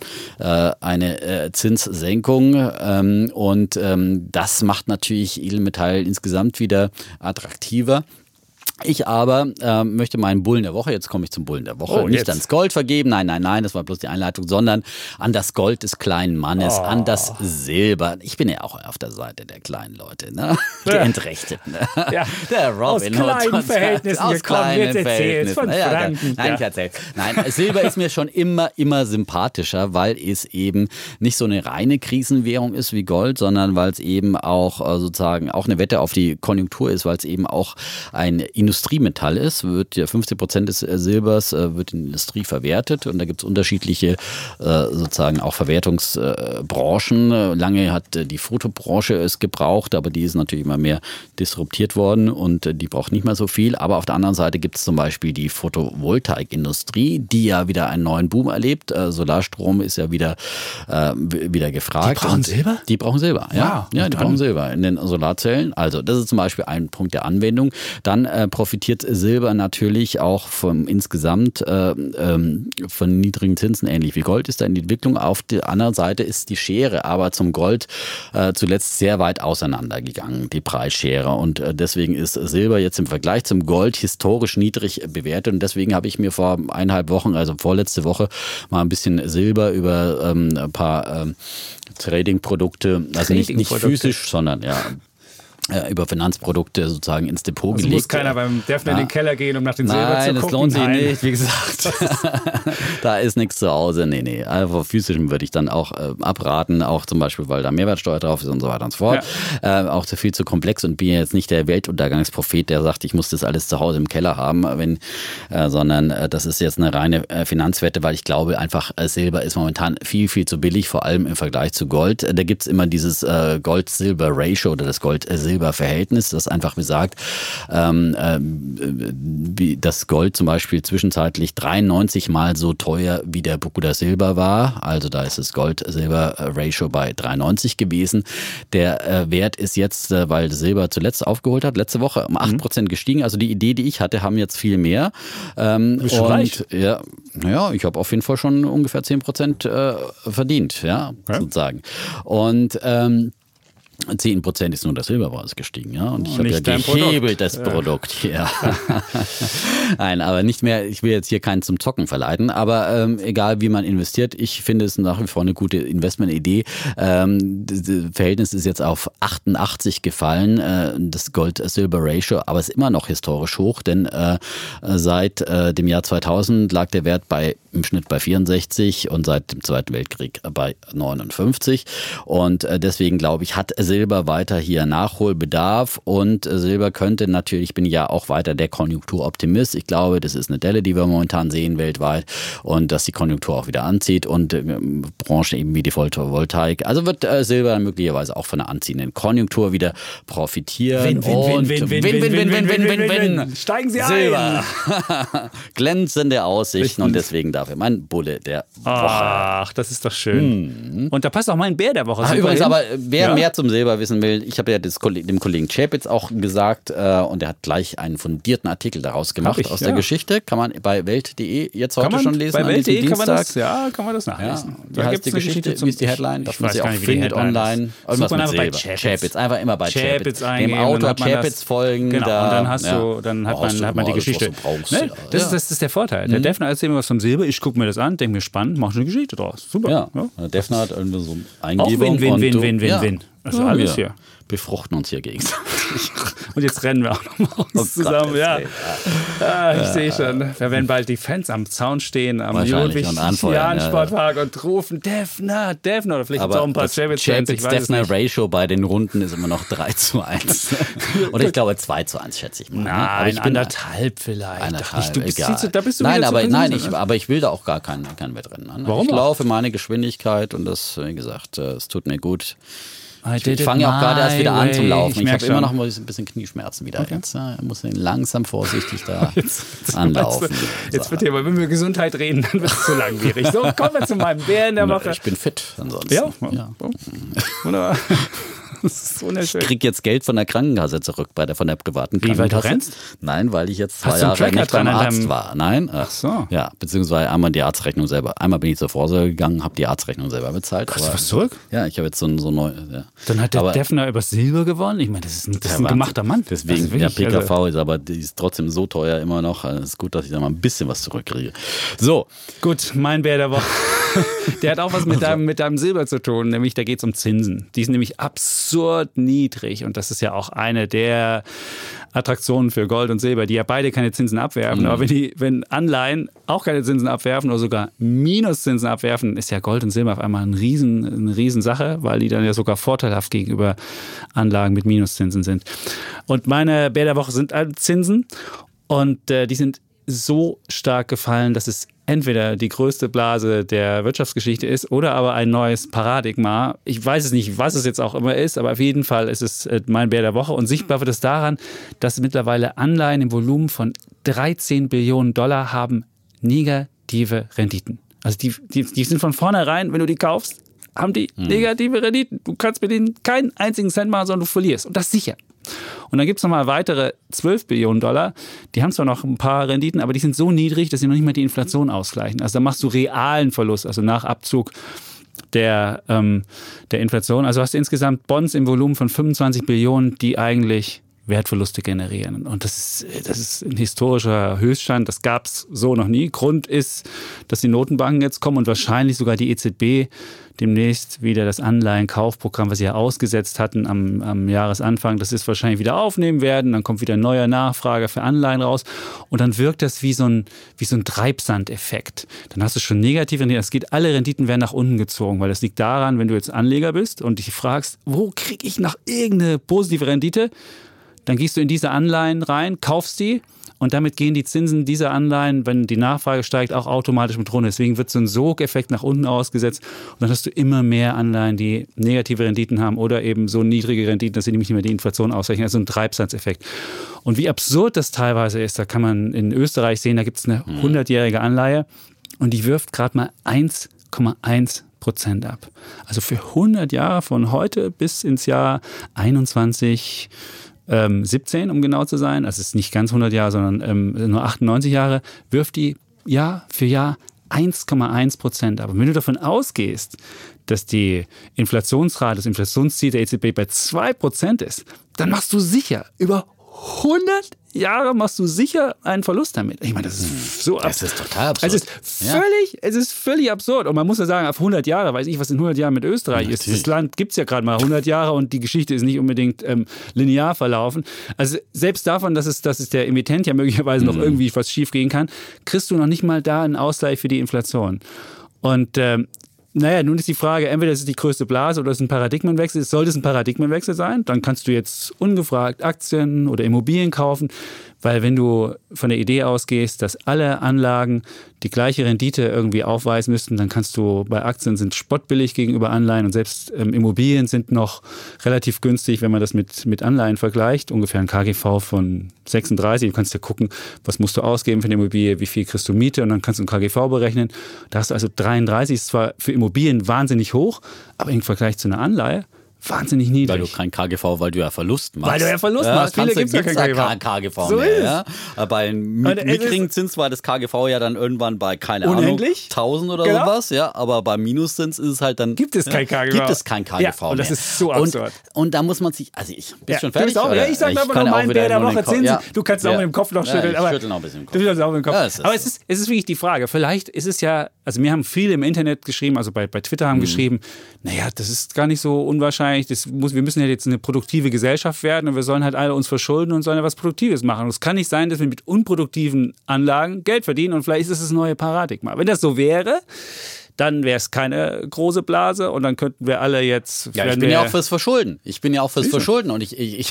eine Zinssenkung und das macht natürlich Edelmetall insgesamt wieder attraktiver. Ich aber möchte meinen Bullen der Woche, jetzt komme ich zum Bullen der Woche, nicht ans Gold vergeben, nein, das war bloß die Einleitung, sondern an das Gold des kleinen Mannes, an das Silber. Ich bin ja auch auf der Seite der kleinen Leute, ne? Der Entrechteten. Ja. Der Robin Hood. Aus kleinen Verhältnissen. Aus kleinen Verhältnissen. Von Franken. Nein, ich erzähl's. Nein, Silber ist mir schon immer sympathischer, weil es eben nicht so eine reine Krisenwährung ist wie Gold, sondern weil es eben auch sozusagen auch eine Wette auf die Konjunktur ist, weil es eben auch ein Industriemetall ist, wird ja 50% des Silbers wird in der Industrie verwertet und da gibt es unterschiedliche sozusagen auch Verwertungsbranchen. Lange hat die Fotobranche es gebraucht, aber die ist natürlich immer mehr disruptiert worden und die braucht nicht mehr so viel. Aber auf der anderen Seite gibt es zum Beispiel die Photovoltaikindustrie, die ja wieder einen neuen Boom erlebt. Solarstrom ist ja wieder gefragt. Die brauchen Silber? Die brauchen Silber, ja. Wow. Ja, die brauchen Silber in den Solarzellen. Also das ist zum Beispiel ein Punkt der Anwendung. Dann profitiert Silber natürlich auch insgesamt von niedrigen Zinsen, ähnlich wie Gold ist da in die Entwicklung. Auf der anderen Seite ist die Schere aber zum Gold zuletzt sehr weit auseinandergegangen, die Preisschere. Und deswegen ist Silber jetzt im Vergleich zum Gold historisch niedrig bewertet. Und deswegen habe ich mir vor 1,5 Wochen, also vorletzte Woche, mal ein bisschen Silber über ein paar Trading-Produkte, also nicht physisch, sondern über Finanzprodukte sozusagen ins Depot gelegt. Muss keiner darf nicht in den Keller gehen, um nach den Silber zu gucken. Nein, das lohnt sich nicht, wie gesagt. Da ist nichts zu Hause. Nee. Also physischem würde ich dann auch abraten, auch zum Beispiel, weil da Mehrwertsteuer drauf ist und so weiter und so fort. Ja. Auch zu viel zu komplex und bin jetzt nicht der Weltuntergangsprophet, der sagt, ich muss das alles zu Hause im Keller haben, sondern das ist jetzt eine reine Finanzwette, weil ich glaube einfach, Silber ist momentan viel, viel zu billig, vor allem im Vergleich zu Gold. Da gibt es immer dieses Gold-Silber-Ratio oder das Gold-Silber-Verhältnis, das einfach besagt, wie das Gold zum Beispiel zwischenzeitlich 93 Mal so teuer wie der Bruder Silber war. Also da ist das Gold-Silber-Ratio bei 93 gewesen. Der Wert ist jetzt, weil Silber zuletzt aufgeholt hat, letzte Woche um 8% gestiegen. Also die Idee, die ich hatte, haben jetzt viel mehr. Bist du reich? Ja, ich habe auf jeden Fall schon ungefähr 10% verdient, sozusagen. Und 10% ist nur der Silberpreis gestiegen, ja. Und ich habe ja gehebelt das Produkt. Ja. Nein, aber nicht mehr, ich will jetzt hier keinen zum Zocken verleiten, aber egal wie man investiert, ich finde es nach wie vor eine gute Investmentidee. Das Verhältnis ist jetzt auf 88 gefallen, das Gold-Silber-Ratio, aber es ist immer noch historisch hoch, denn seit dem Jahr 2000 lag der Wert im Schnitt bei 64 und seit dem Zweiten Weltkrieg bei 59 und deswegen glaube ich, hat Silber weiter hier Nachholbedarf und Silber könnte natürlich, ich bin ja auch weiter der Konjunkturoptimist. Ich glaube, das ist eine Delle, die wir momentan sehen weltweit und dass die Konjunktur auch wieder anzieht und Branchen eben wie die Photovoltaik. Also wird Silber möglicherweise auch von einer anziehenden Konjunktur wieder profitieren. Win. Steigen Sie Silber. Glänzende Aussichten und deswegen dafür mein Bulle der Woche. Ach, das ist doch schön. Und da passt auch mein Bär der Woche. Übrigens, aber wer mehr zum Silber wissen will, ich habe ja dem Kollegen Chapitz auch gesagt und der hat gleich einen fundierten Artikel daraus gemacht aus der Geschichte. Kann man bei Welt.de jetzt heute schon lesen. Bei Welt.de kann man das nachlesen. Wie heißt die Geschichte? Wie ist die Headline? Dass man sie auch findet online. Sucht man einfach bei Chapitz. Einfach immer bei Chapitz. Dem Autor Chapitz folgen. Genau, und dann hat man die Geschichte. Das ist der Vorteil. Der Defner erzählt mir was vom Silber, ich gucke mir das an, denke mir spannend, mache eine Geschichte draus. Super. Ja. Der Defner hat irgendwie so Eingebung. Auch Win. Also alles hier. Befruchten uns hier gegenseitig. Und jetzt rennen wir auch noch zusammen. Ich sehe schon. Da werden bald die Fans am Zaun stehen, am Ludwig-Jahn-Sportpark und rufen Defner. Oder vielleicht auch ein paar Chapitz-Fans. Defner-Ratio bei den Runden ist immer noch 3:1. Oder ich glaube 2:1, schätze ich mal. Nein, anderthalb vielleicht. Da bist du aber ich will da auch gar kein Wettrennen an. Warum? Ich laufe meine Geschwindigkeit und das, wie gesagt, es tut mir gut. Ich fange ja auch gerade erst wieder an zum Laufen. Ich habe immer noch ein bisschen Knieschmerzen wieder. Okay. Jetzt muss ich langsam vorsichtig da anlaufen. Jetzt wird hier, wenn wir Gesundheit reden, dann wird es zu langwierig. So, kommen wir zu meinem Bär in der Woche. Ich bin fit ansonsten. Ja. Wunderbar. Das ist wunderschön. Ich kriege jetzt Geld von der Krankenkasse zurück, von der privaten Krankenkasse. Wie, weil du rennst? Nein, weil ich jetzt 2 Jahre nicht beim Arzt war. Nein. Ach so. Ja, beziehungsweise einmal die Arztrechnung selber. Einmal bin ich zur Vorsorge gegangen, habe die Arztrechnung selber bezahlt. Kriegst du was zurück? Ja, ich habe jetzt so neu. Ja. Dann hat der Defner über Silber gewonnen? Ich meine, das ist ein gemachter Mann. Deswegen, der PKV ist aber die ist trotzdem so teuer immer noch. Es ist gut, dass ich da mal ein bisschen was zurückkriege. So. Gut, mein Bär der Woche. Der hat auch was mit deinem Silber zu tun, nämlich da geht es um Zinsen. Die sind nämlich absurd niedrig und das ist ja auch eine der Attraktionen für Gold und Silber, die ja beide keine Zinsen abwerfen. Aber wenn Anleihen auch keine Zinsen abwerfen oder sogar Minuszinsen abwerfen, ist ja Gold und Silber auf einmal eine Riesensache, weil die dann ja sogar vorteilhaft gegenüber Anlagen mit Minuszinsen sind. Und meine Bär der Woche sind Zinsen und die sind so stark gefallen, dass es entweder die größte Blase der Wirtschaftsgeschichte ist oder aber ein neues Paradigma. Ich weiß es nicht, was es jetzt auch immer ist, aber auf jeden Fall ist es mein Bär der Woche. Und sichtbar wird es daran, dass mittlerweile Anleihen im Volumen von 13 Billionen Dollar haben negative Renditen. Also die sind von vornherein, wenn du die kaufst, haben die negative Renditen. Du kannst mit denen keinen einzigen Cent machen, sondern du verlierst. Und das sicher. Und dann gibt es nochmal weitere 12 Billionen Dollar. Die haben zwar noch ein paar Renditen, aber die sind so niedrig, dass sie noch nicht mal die Inflation ausgleichen. Also da machst du realen Verlust, also nach Abzug der Inflation. Also hast du insgesamt Bonds im Volumen von 25 Billionen, die eigentlich Wertverluste generieren. Und das ist ein historischer Höchststand. Das gab es so noch nie. Grund ist, dass die Notenbanken jetzt kommen und wahrscheinlich sogar die EZB demnächst wieder das Anleihenkaufprogramm, was sie ja ausgesetzt hatten am Jahresanfang, das ist wahrscheinlich wieder aufnehmen werden. Dann kommt wieder eine neue Nachfrage für Anleihen raus. Und dann wirkt das wie so ein Treibsandeffekt. Dann hast du schon negative Renditen. Alle Renditen werden nach unten gezogen, weil das liegt daran, wenn du jetzt Anleger bist und dich fragst, wo kriege ich noch irgendeine positive Rendite? Dann gehst du in diese Anleihen rein, kaufst die und damit gehen die Zinsen dieser Anleihen, wenn die Nachfrage steigt, auch automatisch mit runter. Deswegen wird so ein Sogeffekt nach unten ausgesetzt und dann hast du immer mehr Anleihen, die negative Renditen haben oder eben so niedrige Renditen, dass sie nämlich nicht mehr die Inflation ausrechnen. Also ein Treibsandeffekt. Und wie absurd das teilweise ist, da kann man in Österreich sehen, da gibt es eine 100-jährige Anleihe und die wirft gerade mal 1,1% ab. Also für 100 Jahre von heute bis ins Jahr 17, um genau zu sein, also es ist nicht ganz 100 Jahre, sondern nur 98 Jahre, wirft die Jahr für Jahr 1,1% ab. Und wenn du davon ausgehst, dass die Inflationsrate, das Inflationsziel der EZB bei 2% ist, dann machst du sicher über 100 Jahre machst du sicher einen Verlust damit. Ich meine, das ist so absurd. Das ist total absurd. Es ist völlig absurd. Und man muss ja sagen, auf 100 Jahre, weiß ich, was in 100 Jahren mit Österreich ist. Das Land gibt es ja gerade mal 100 Jahre und die Geschichte ist nicht unbedingt linear verlaufen. Also selbst davon, dass es der Emittent ja möglicherweise noch irgendwie was schief gehen kann, kriegst du noch nicht mal da einen Ausgleich für die Inflation. Und Naja, nun ist die Frage, entweder ist es die größte Blase oder es ist ein Paradigmenwechsel. Sollte es ein Paradigmenwechsel sein, dann kannst du jetzt ungefragt Aktien oder Immobilien kaufen, weil wenn du von der Idee ausgehst, dass alle Anlagen die gleiche Rendite irgendwie aufweisen müssten, dann kannst du, bei Aktien sind spottbillig gegenüber Anleihen und selbst Immobilien sind noch relativ günstig, wenn man das mit Anleihen vergleicht. Ungefähr ein KGV von 36. Du kannst ja gucken, was musst du ausgeben für eine Immobilie, wie viel kriegst du Miete und dann kannst du ein KGV berechnen. Da hast du also 33, ist zwar für Immobilien wahnsinnig hoch, aber im Vergleich zu einer Anleihe wahnsinnig niedrig. Weil du kein KGV, weil du ja Verlust machst. Weil du ja Verlust machst. Viele gibt es ja kein KGV so mehr. Ja? Bei einem mickrigen Zins war das KGV ja dann irgendwann bei, keine unendlich? Ahnung, 1000 oder sowas. Ja? Aber bei Minuszins ist es halt dann... Gibt es kein KGV. Gibt es kein KGV ja, und das ist so absurd. Und da muss man sich... Also ich bin schon fertig. Auch, ja, ich sage aber nur meinen Bär der Woche Zinsen. Ja. Du kannst auch mit dem Kopf noch schütteln. Ich schüttel noch ein bisschen im Kopf. Du auch mit dem Kopf. Aber es ist wirklich die Frage. Vielleicht ist es ja... Also mir haben viele im Internet geschrieben, also bei Twitter haben geschrieben, naja, das ist gar nicht so unwahrscheinlich. Wir müssen ja jetzt eine produktive Gesellschaft werden und wir sollen halt alle uns verschulden und sollen ja was Produktives machen. Und es kann nicht sein, dass wir mit unproduktiven Anlagen Geld verdienen und vielleicht ist es das neue Paradigma. Wenn das so wäre, dann wäre es keine große Blase und dann könnten wir alle jetzt... Ja, ich bin ja auch fürs Verschulden. Und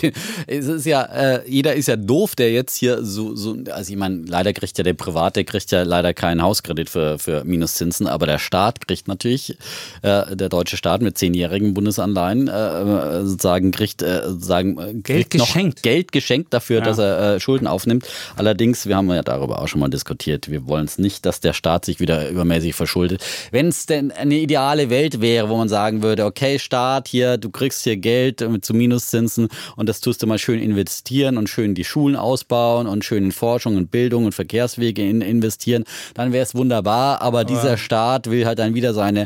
es ist ja, jeder ist ja doof, der jetzt hier so also ich meine, leider kriegt ja der Private, leider keinen Hauskredit für Minuszinsen, aber der Staat kriegt natürlich, der deutsche Staat mit 10-jährigen Bundesanleihen sozusagen kriegt Geld geschenkt. Geld geschenkt dafür, dass er Schulden aufnimmt. Allerdings, wir haben ja darüber auch schon mal diskutiert, wir wollen es nicht, dass der Staat sich wieder übermäßig verschuldet. Wenn es denn eine ideale Welt wäre, wo man sagen würde, okay, Staat, hier, du kriegst hier Geld zu Minuszinsen und das tust du mal schön investieren und schön die Schulen ausbauen und schön in Forschung und Bildung und Verkehrswege investieren, dann wäre es wunderbar, aber dieser Staat will halt dann wieder seine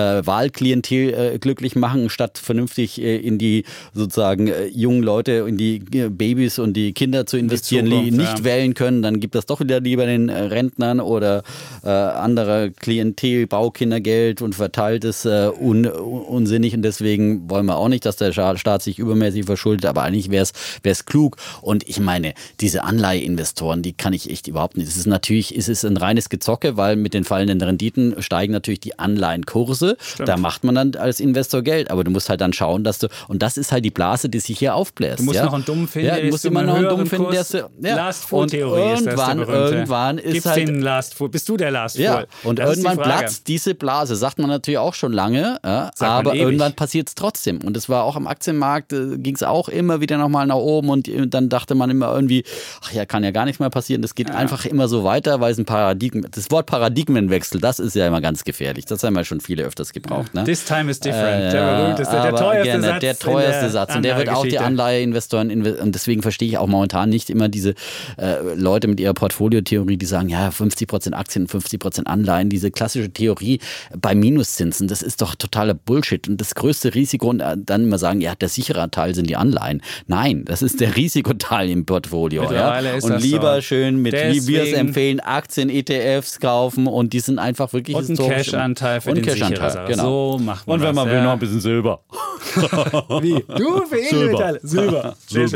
Wahlklientel glücklich machen, statt vernünftig in die sozusagen jungen Leute, in die Babys und die Kinder zu investieren, die nicht wählen können, dann gibt das doch wieder lieber den Rentnern oder andere Klientel, Baukindergeld und verteilt es unsinnig und deswegen wollen wir auch nicht, dass der Staat sich übermäßig verschuldet, aber eigentlich wäre es klug und ich meine, diese Anleiheinvestoren, die kann ich echt überhaupt nicht. Es ist ein reines Gezocke, weil mit den fallenden Renditen steigen natürlich die Anleihenkurse, da macht man dann als Investor Geld, aber du musst halt dann schauen, dass du, und das ist halt die Blase, die sich hier aufbläst. Du musst noch einen Dummen finden, du musst immer noch einen Dummen finden, der Last-Fool-Theorie ist das irgendwann ist gibt's halt... den Last-Fool? Bist du der Last-Fool? Ja, und irgendwann platzt diese Blase, sagt man natürlich auch schon lange, aber irgendwann passiert es trotzdem. Und es war auch am Aktienmarkt, ging es auch immer wieder nochmal nach oben und dann dachte man immer irgendwie, ach ja, kann ja gar nichts mehr passieren. Das geht einfach immer so weiter, weil es das Wort Paradigmenwechsel, das ist ja immer ganz gefährlich. Das haben ja schon viele öfters gebraucht. Ne? This time is different. Der teuerste Satz. Der teuerste Satz. Und der wird auch die Anleiheinvestoren, und deswegen verstehe ich auch momentan nicht immer diese Leute mit ihrer Portfoliotheorie, die sagen, ja, 50% Aktien, 50% Anleihen, diese klassische Theorie bei Minuszinsen, das ist doch totaler Bullshit. Und das größte Risiko, und dann immer sagen, ja, der sichere Teil sind die Anleihen. Nein, das ist der Risikoteil im Portfolio. Und lieber so schön wie wir es empfehlen, Aktien, ETFs kaufen und die sind einfach wirklich und ein Cash-Anteil für den sicheren. Genau. So macht man und wenn man will, noch ein bisschen Silber. Wie? Du für Edelmetalle. Silber.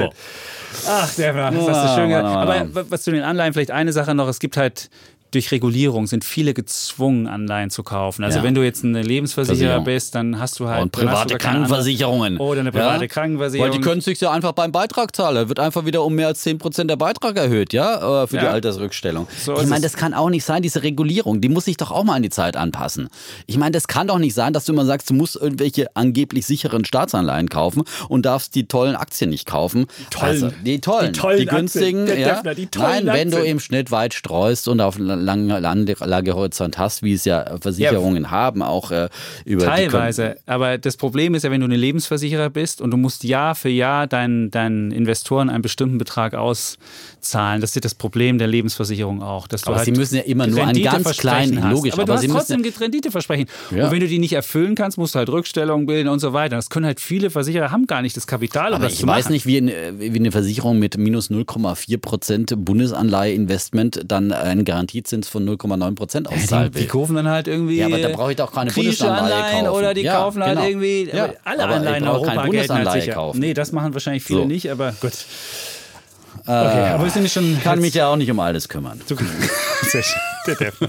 Ach, das hast du schön gesagt. Aber was zu den Anleihen, vielleicht eine Sache noch, es gibt halt durch Regulierung sind viele gezwungen, Anleihen zu kaufen. Also wenn du jetzt ein Lebensversicherer bist, dann hast du halt... Und private Krankenversicherungen. Oder eine private Krankenversicherung. Weil die können sich ja einfach beim Beitrag zahlen. Wird einfach wieder um mehr als 10% der Beitrag erhöht, für die Altersrückstellung. So ich meine, das kann auch nicht sein, diese Regulierung, die muss sich doch auch mal an die Zeit anpassen. Ich meine, das kann doch nicht sein, dass du immer sagst, du musst irgendwelche angeblich sicheren Staatsanleihen kaufen und darfst die tollen Aktien nicht kaufen. Die günstigen. Nein, wenn du im Schnitt weit streust und auf langen Lagehorizont hast, wie es ja Versicherungen haben, auch über teilweise. Aber das Problem ist ja, wenn du ein Lebensversicherer bist und du musst Jahr für Jahr deinen Investoren einen bestimmten Betrag auszahlen. Das ist das Problem der Lebensversicherung auch. Dass du aber sie müssen ja immer nur einen ganz kleinen, logisch. Aber du hast trotzdem Renditeversprechen. Ja. Und wenn du die nicht erfüllen kannst, musst du halt Rückstellungen bilden und so weiter. Das können halt viele Versicherer, haben gar nicht das Kapital, um das zu machen. Ich weiß nicht, wie eine Versicherung mit minus 0,4% Bundesanleihe-Investment dann einen Garantiezins von 0,9% auszahlen will. Die kaufen dann halt irgendwie. Ja, aber da brauche ich doch keine Bundesanleihe kaufen. Oder die kaufen halt irgendwie. Ja. Alle Anleihen in Europa gelten halt sicher. Kaufen. Nee, das machen wahrscheinlich viele nicht, aber gut. Okay, aber wir sind schon. Kann mich ja auch nicht um alles kümmern. Sehr schön. Der Defner.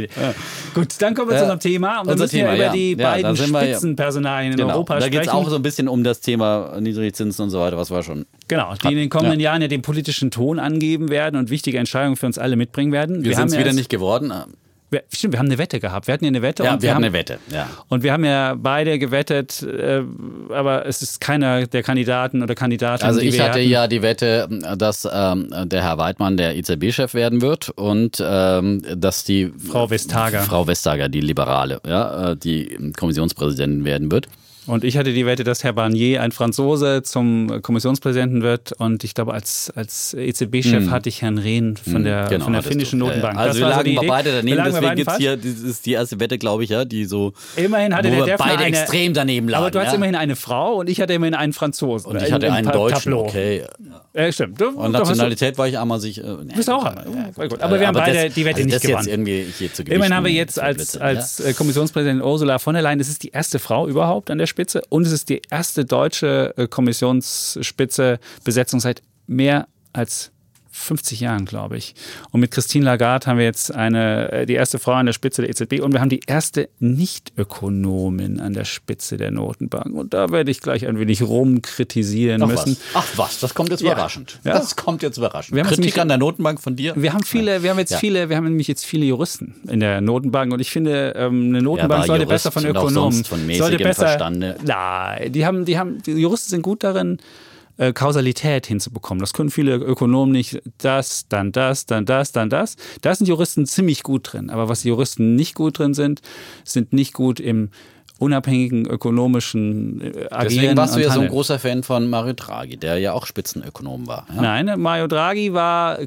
Gut, dann kommen wir zu unserem Thema. Und dann müssen wir über die beiden Spitzenpersonalien in Europa sprechen. Da geht es auch so ein bisschen um das Thema Niedrigzinsen und so weiter, was wir schon. Genau, die in den kommenden Jahren ja den politischen Ton angeben werden und wichtige Entscheidungen für uns alle mitbringen werden. Wir sind es wieder nicht geworden. Stimmt, wir haben eine Wette gehabt. Wir hatten ja eine Wette. Ja, wir haben eine Wette, ja. Und wir haben ja beide gewettet, aber es ist keiner der Kandidaten oder Kandidatinnen, also ich hatte ja die Wette, dass der Herr Weidmann der EZB-Chef werden wird und dass die Frau Vestager, die Liberale, die Kommissionspräsidentin werden wird. Und ich hatte die Wette, dass Herr Barnier, ein Franzose, zum Kommissionspräsidenten wird. Und ich glaube, als EZB-Chef hatte ich Herrn Rehn von der finnischen Notenbank. Also wir lagen beide daneben, deswegen gibt es hier, das ist die erste Wette, glaube ich, die so... Immerhin hatte der Defner beide extrem daneben lagen. Aber du hattest immerhin eine Frau und ich hatte immerhin einen Franzosen. Und ich hatte einen Deutschen, okay. Stimmt. Und Nationalität war ich einmal sicher... Du bist auch einmal. Gut. Aber wir haben beide die Wette nicht gewonnen. Immerhin haben wir jetzt als Kommissionspräsidentin Ursula von der Leyen, das ist die erste Frau überhaupt an der Spitze. Und es ist die erste deutsche Kommissionsspitze Besetzung seit mehr als 50 Jahren, glaube ich. Und mit Christine Lagarde haben wir jetzt die erste Frau an der Spitze der EZB und wir haben die erste Nicht-Ökonomin an der Spitze der Notenbank. Und da werde ich gleich ein wenig rumkritisieren müssen. Ach was, das kommt jetzt überraschend. Ja. Das kommt jetzt überraschend. Kritik an der Notenbank von dir? Wir haben nämlich jetzt viele Juristen in der Notenbank und ich finde, eine Notenbank sollte besser von Ökonomen. Sollte besser. Nein, die Juristen sind gut darin, Kausalität hinzubekommen. Das können viele Ökonomen nicht. Das, dann das, dann das, dann das. Da sind Juristen ziemlich gut drin. Aber was die Juristen nicht gut drin sind nicht gut im unabhängigen ökonomischen Agieren. Deswegen warst du ja so ein großer Fan von Mario Draghi, der ja auch Spitzenökonom war. Ja? Nein, Mario Draghi war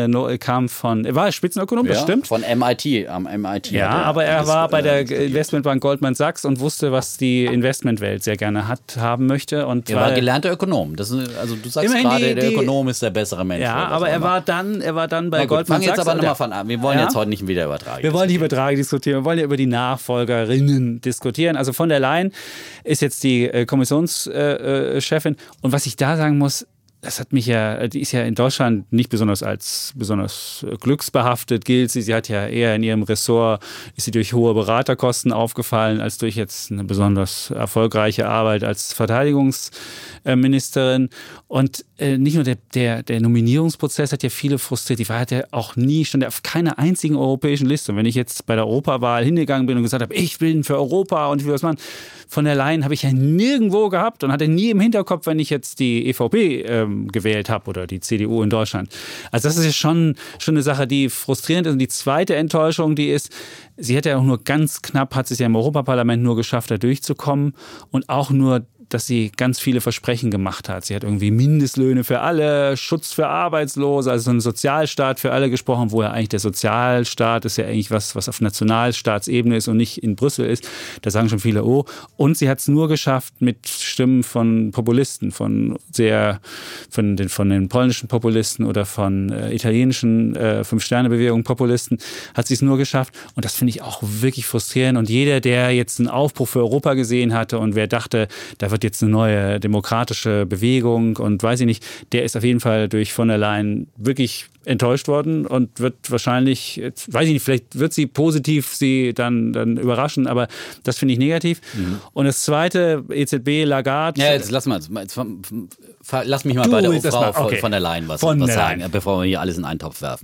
Spitzenökonom, das stimmt. Von MIT, am MIT. Ja, aber er war bei der Investmentbank Goldman Sachs und wusste, was die Investmentwelt sehr gerne haben möchte. Und er war gelernter Ökonom. Also du sagst gerade, der Ökonom ist der bessere Mensch. Ja, aber er war dann bei Goldman Sachs. Fangen jetzt aber nochmal von an. Wir wollen jetzt heute nicht wieder über Draghi Wir wollen nicht über Draghi diskutieren, wir wollen ja über die Nachfolgerinnen diskutieren. Also von der Leyen ist jetzt die Kommissionschefin. Und was ich da sagen muss, die ist ja in Deutschland nicht besonders als besonders glücksbehaftet gilt. Sie hat ja eher in ihrem Ressort, ist sie durch hohe Beraterkosten aufgefallen, als durch jetzt eine besonders erfolgreiche Arbeit als Verteidigungsministerin. Und nicht nur der Nominierungsprozess hat ja viele frustriert. Die hat ja auch stand auf keiner einzigen europäischen Liste. Und wenn ich jetzt bei der Europawahl hingegangen bin und gesagt habe, ich bin für Europa und ich will was machen, von der Leyen habe ich ja nirgendwo gehabt und hatte nie im Hinterkopf, wenn ich jetzt die EVP gewählt habe oder die CDU in Deutschland. Also das ist ja schon eine Sache, die frustrierend ist. Und die zweite Enttäuschung, die ist, sie hätte ja auch nur ganz knapp, hat es ja im Europaparlament nur geschafft, da durchzukommen und auch nur, dass sie ganz viele Versprechen gemacht hat. Sie hat irgendwie Mindestlöhne für alle, Schutz für Arbeitslose, also so einen Sozialstaat für alle gesprochen, wo ja eigentlich der Sozialstaat ist ja eigentlich was auf Nationalstaatsebene ist und nicht in Brüssel ist. Da sagen schon viele, oh. Und sie hat es nur geschafft mit Stimmen von Populisten, von den polnischen Populisten oder von italienischen Fünf-Sterne-Bewegung-Populisten, hat sie es nur geschafft. Und das finde ich auch wirklich frustrierend. Und jeder, der jetzt einen Aufbruch für Europa gesehen hatte und wer dachte, da wird jetzt eine neue demokratische Bewegung und weiß ich nicht, der ist auf jeden Fall durch von der Leyen wirklich enttäuscht worden und wird wahrscheinlich, weiß ich nicht, vielleicht wird sie positiv sie dann überraschen, aber das finde ich negativ. Und das zweite, EZB, Lagarde. Ja, jetzt lass mich mal bei der Frau von der Leyen was sagen, bevor wir hier alles in einen Topf werfen.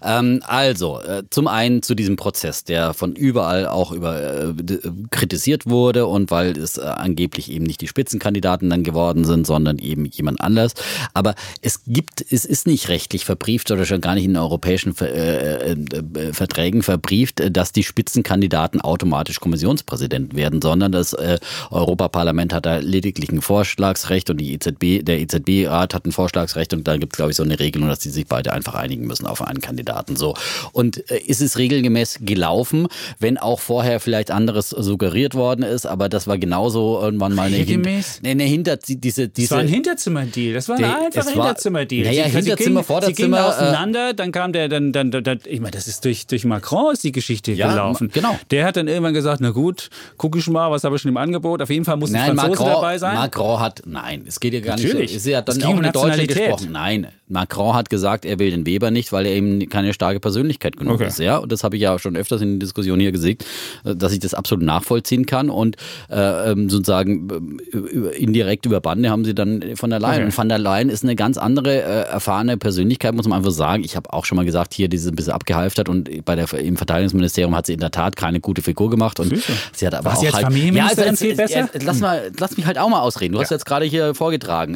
Zum einen zu diesem Prozess, der von überall auch kritisiert wurde und weil es angeblich eben nicht die Spitzenkandidaten dann geworden sind, sondern eben jemand anders. Aber es ist nicht rechtlich verbrieft oder schon gar nicht in den europäischen Verträgen verbrieft, dass die Spitzenkandidaten automatisch Kommissionspräsident werden, sondern das Europaparlament hat da lediglich ein Vorschlagsrecht und der EZB-Rat hat ein Vorschlagsrecht und da gibt es, glaube ich, so eine Regelung, dass die sich beide einfach einigen müssen auf einen Kandidaten. So. Und ist es regelgemäß gelaufen, wenn auch vorher vielleicht anderes suggeriert worden ist, aber das war genauso irgendwann mal das war ein Hinterzimmerdeal. Das war ein einfacher Hinterzimmerdeal. Naja, Hinterzimmer, Vorderzimmer. auseinander, dann kam der, ich meine, das ist durch Macron ist die Geschichte gelaufen. Genau. Der hat dann irgendwann gesagt, na gut, guck ich mal, was habe ich schon im Angebot, auf jeden Fall muss ein Franzose dabei sein. Nein, es geht ja gar Natürlich. nicht so. Sie hat dann auch mit Deutschland gesprochen. Nein, Macron hat gesagt, er will den Weber nicht, weil er eben keine starke Persönlichkeit genug ist. Ja? Und das habe ich ja schon öfters in der Diskussion hier gesagt, dass ich das absolut nachvollziehen kann. Und sozusagen indirekt über Bande haben sie dann von der Leyen. Okay. Und von der Leyen ist eine ganz andere erfahrene Persönlichkeit, muss man einfach sagen. Ich habe auch schon mal gesagt, hier diese ein bisschen abgehalftert und im Verteidigungsministerium hat sie in der Tat keine gute Figur gemacht. Und sie hat aber auch jetzt Familienministerin viel besser? Lass mich halt auch mal ausreden. Du hast jetzt gerade hier vorgetragen.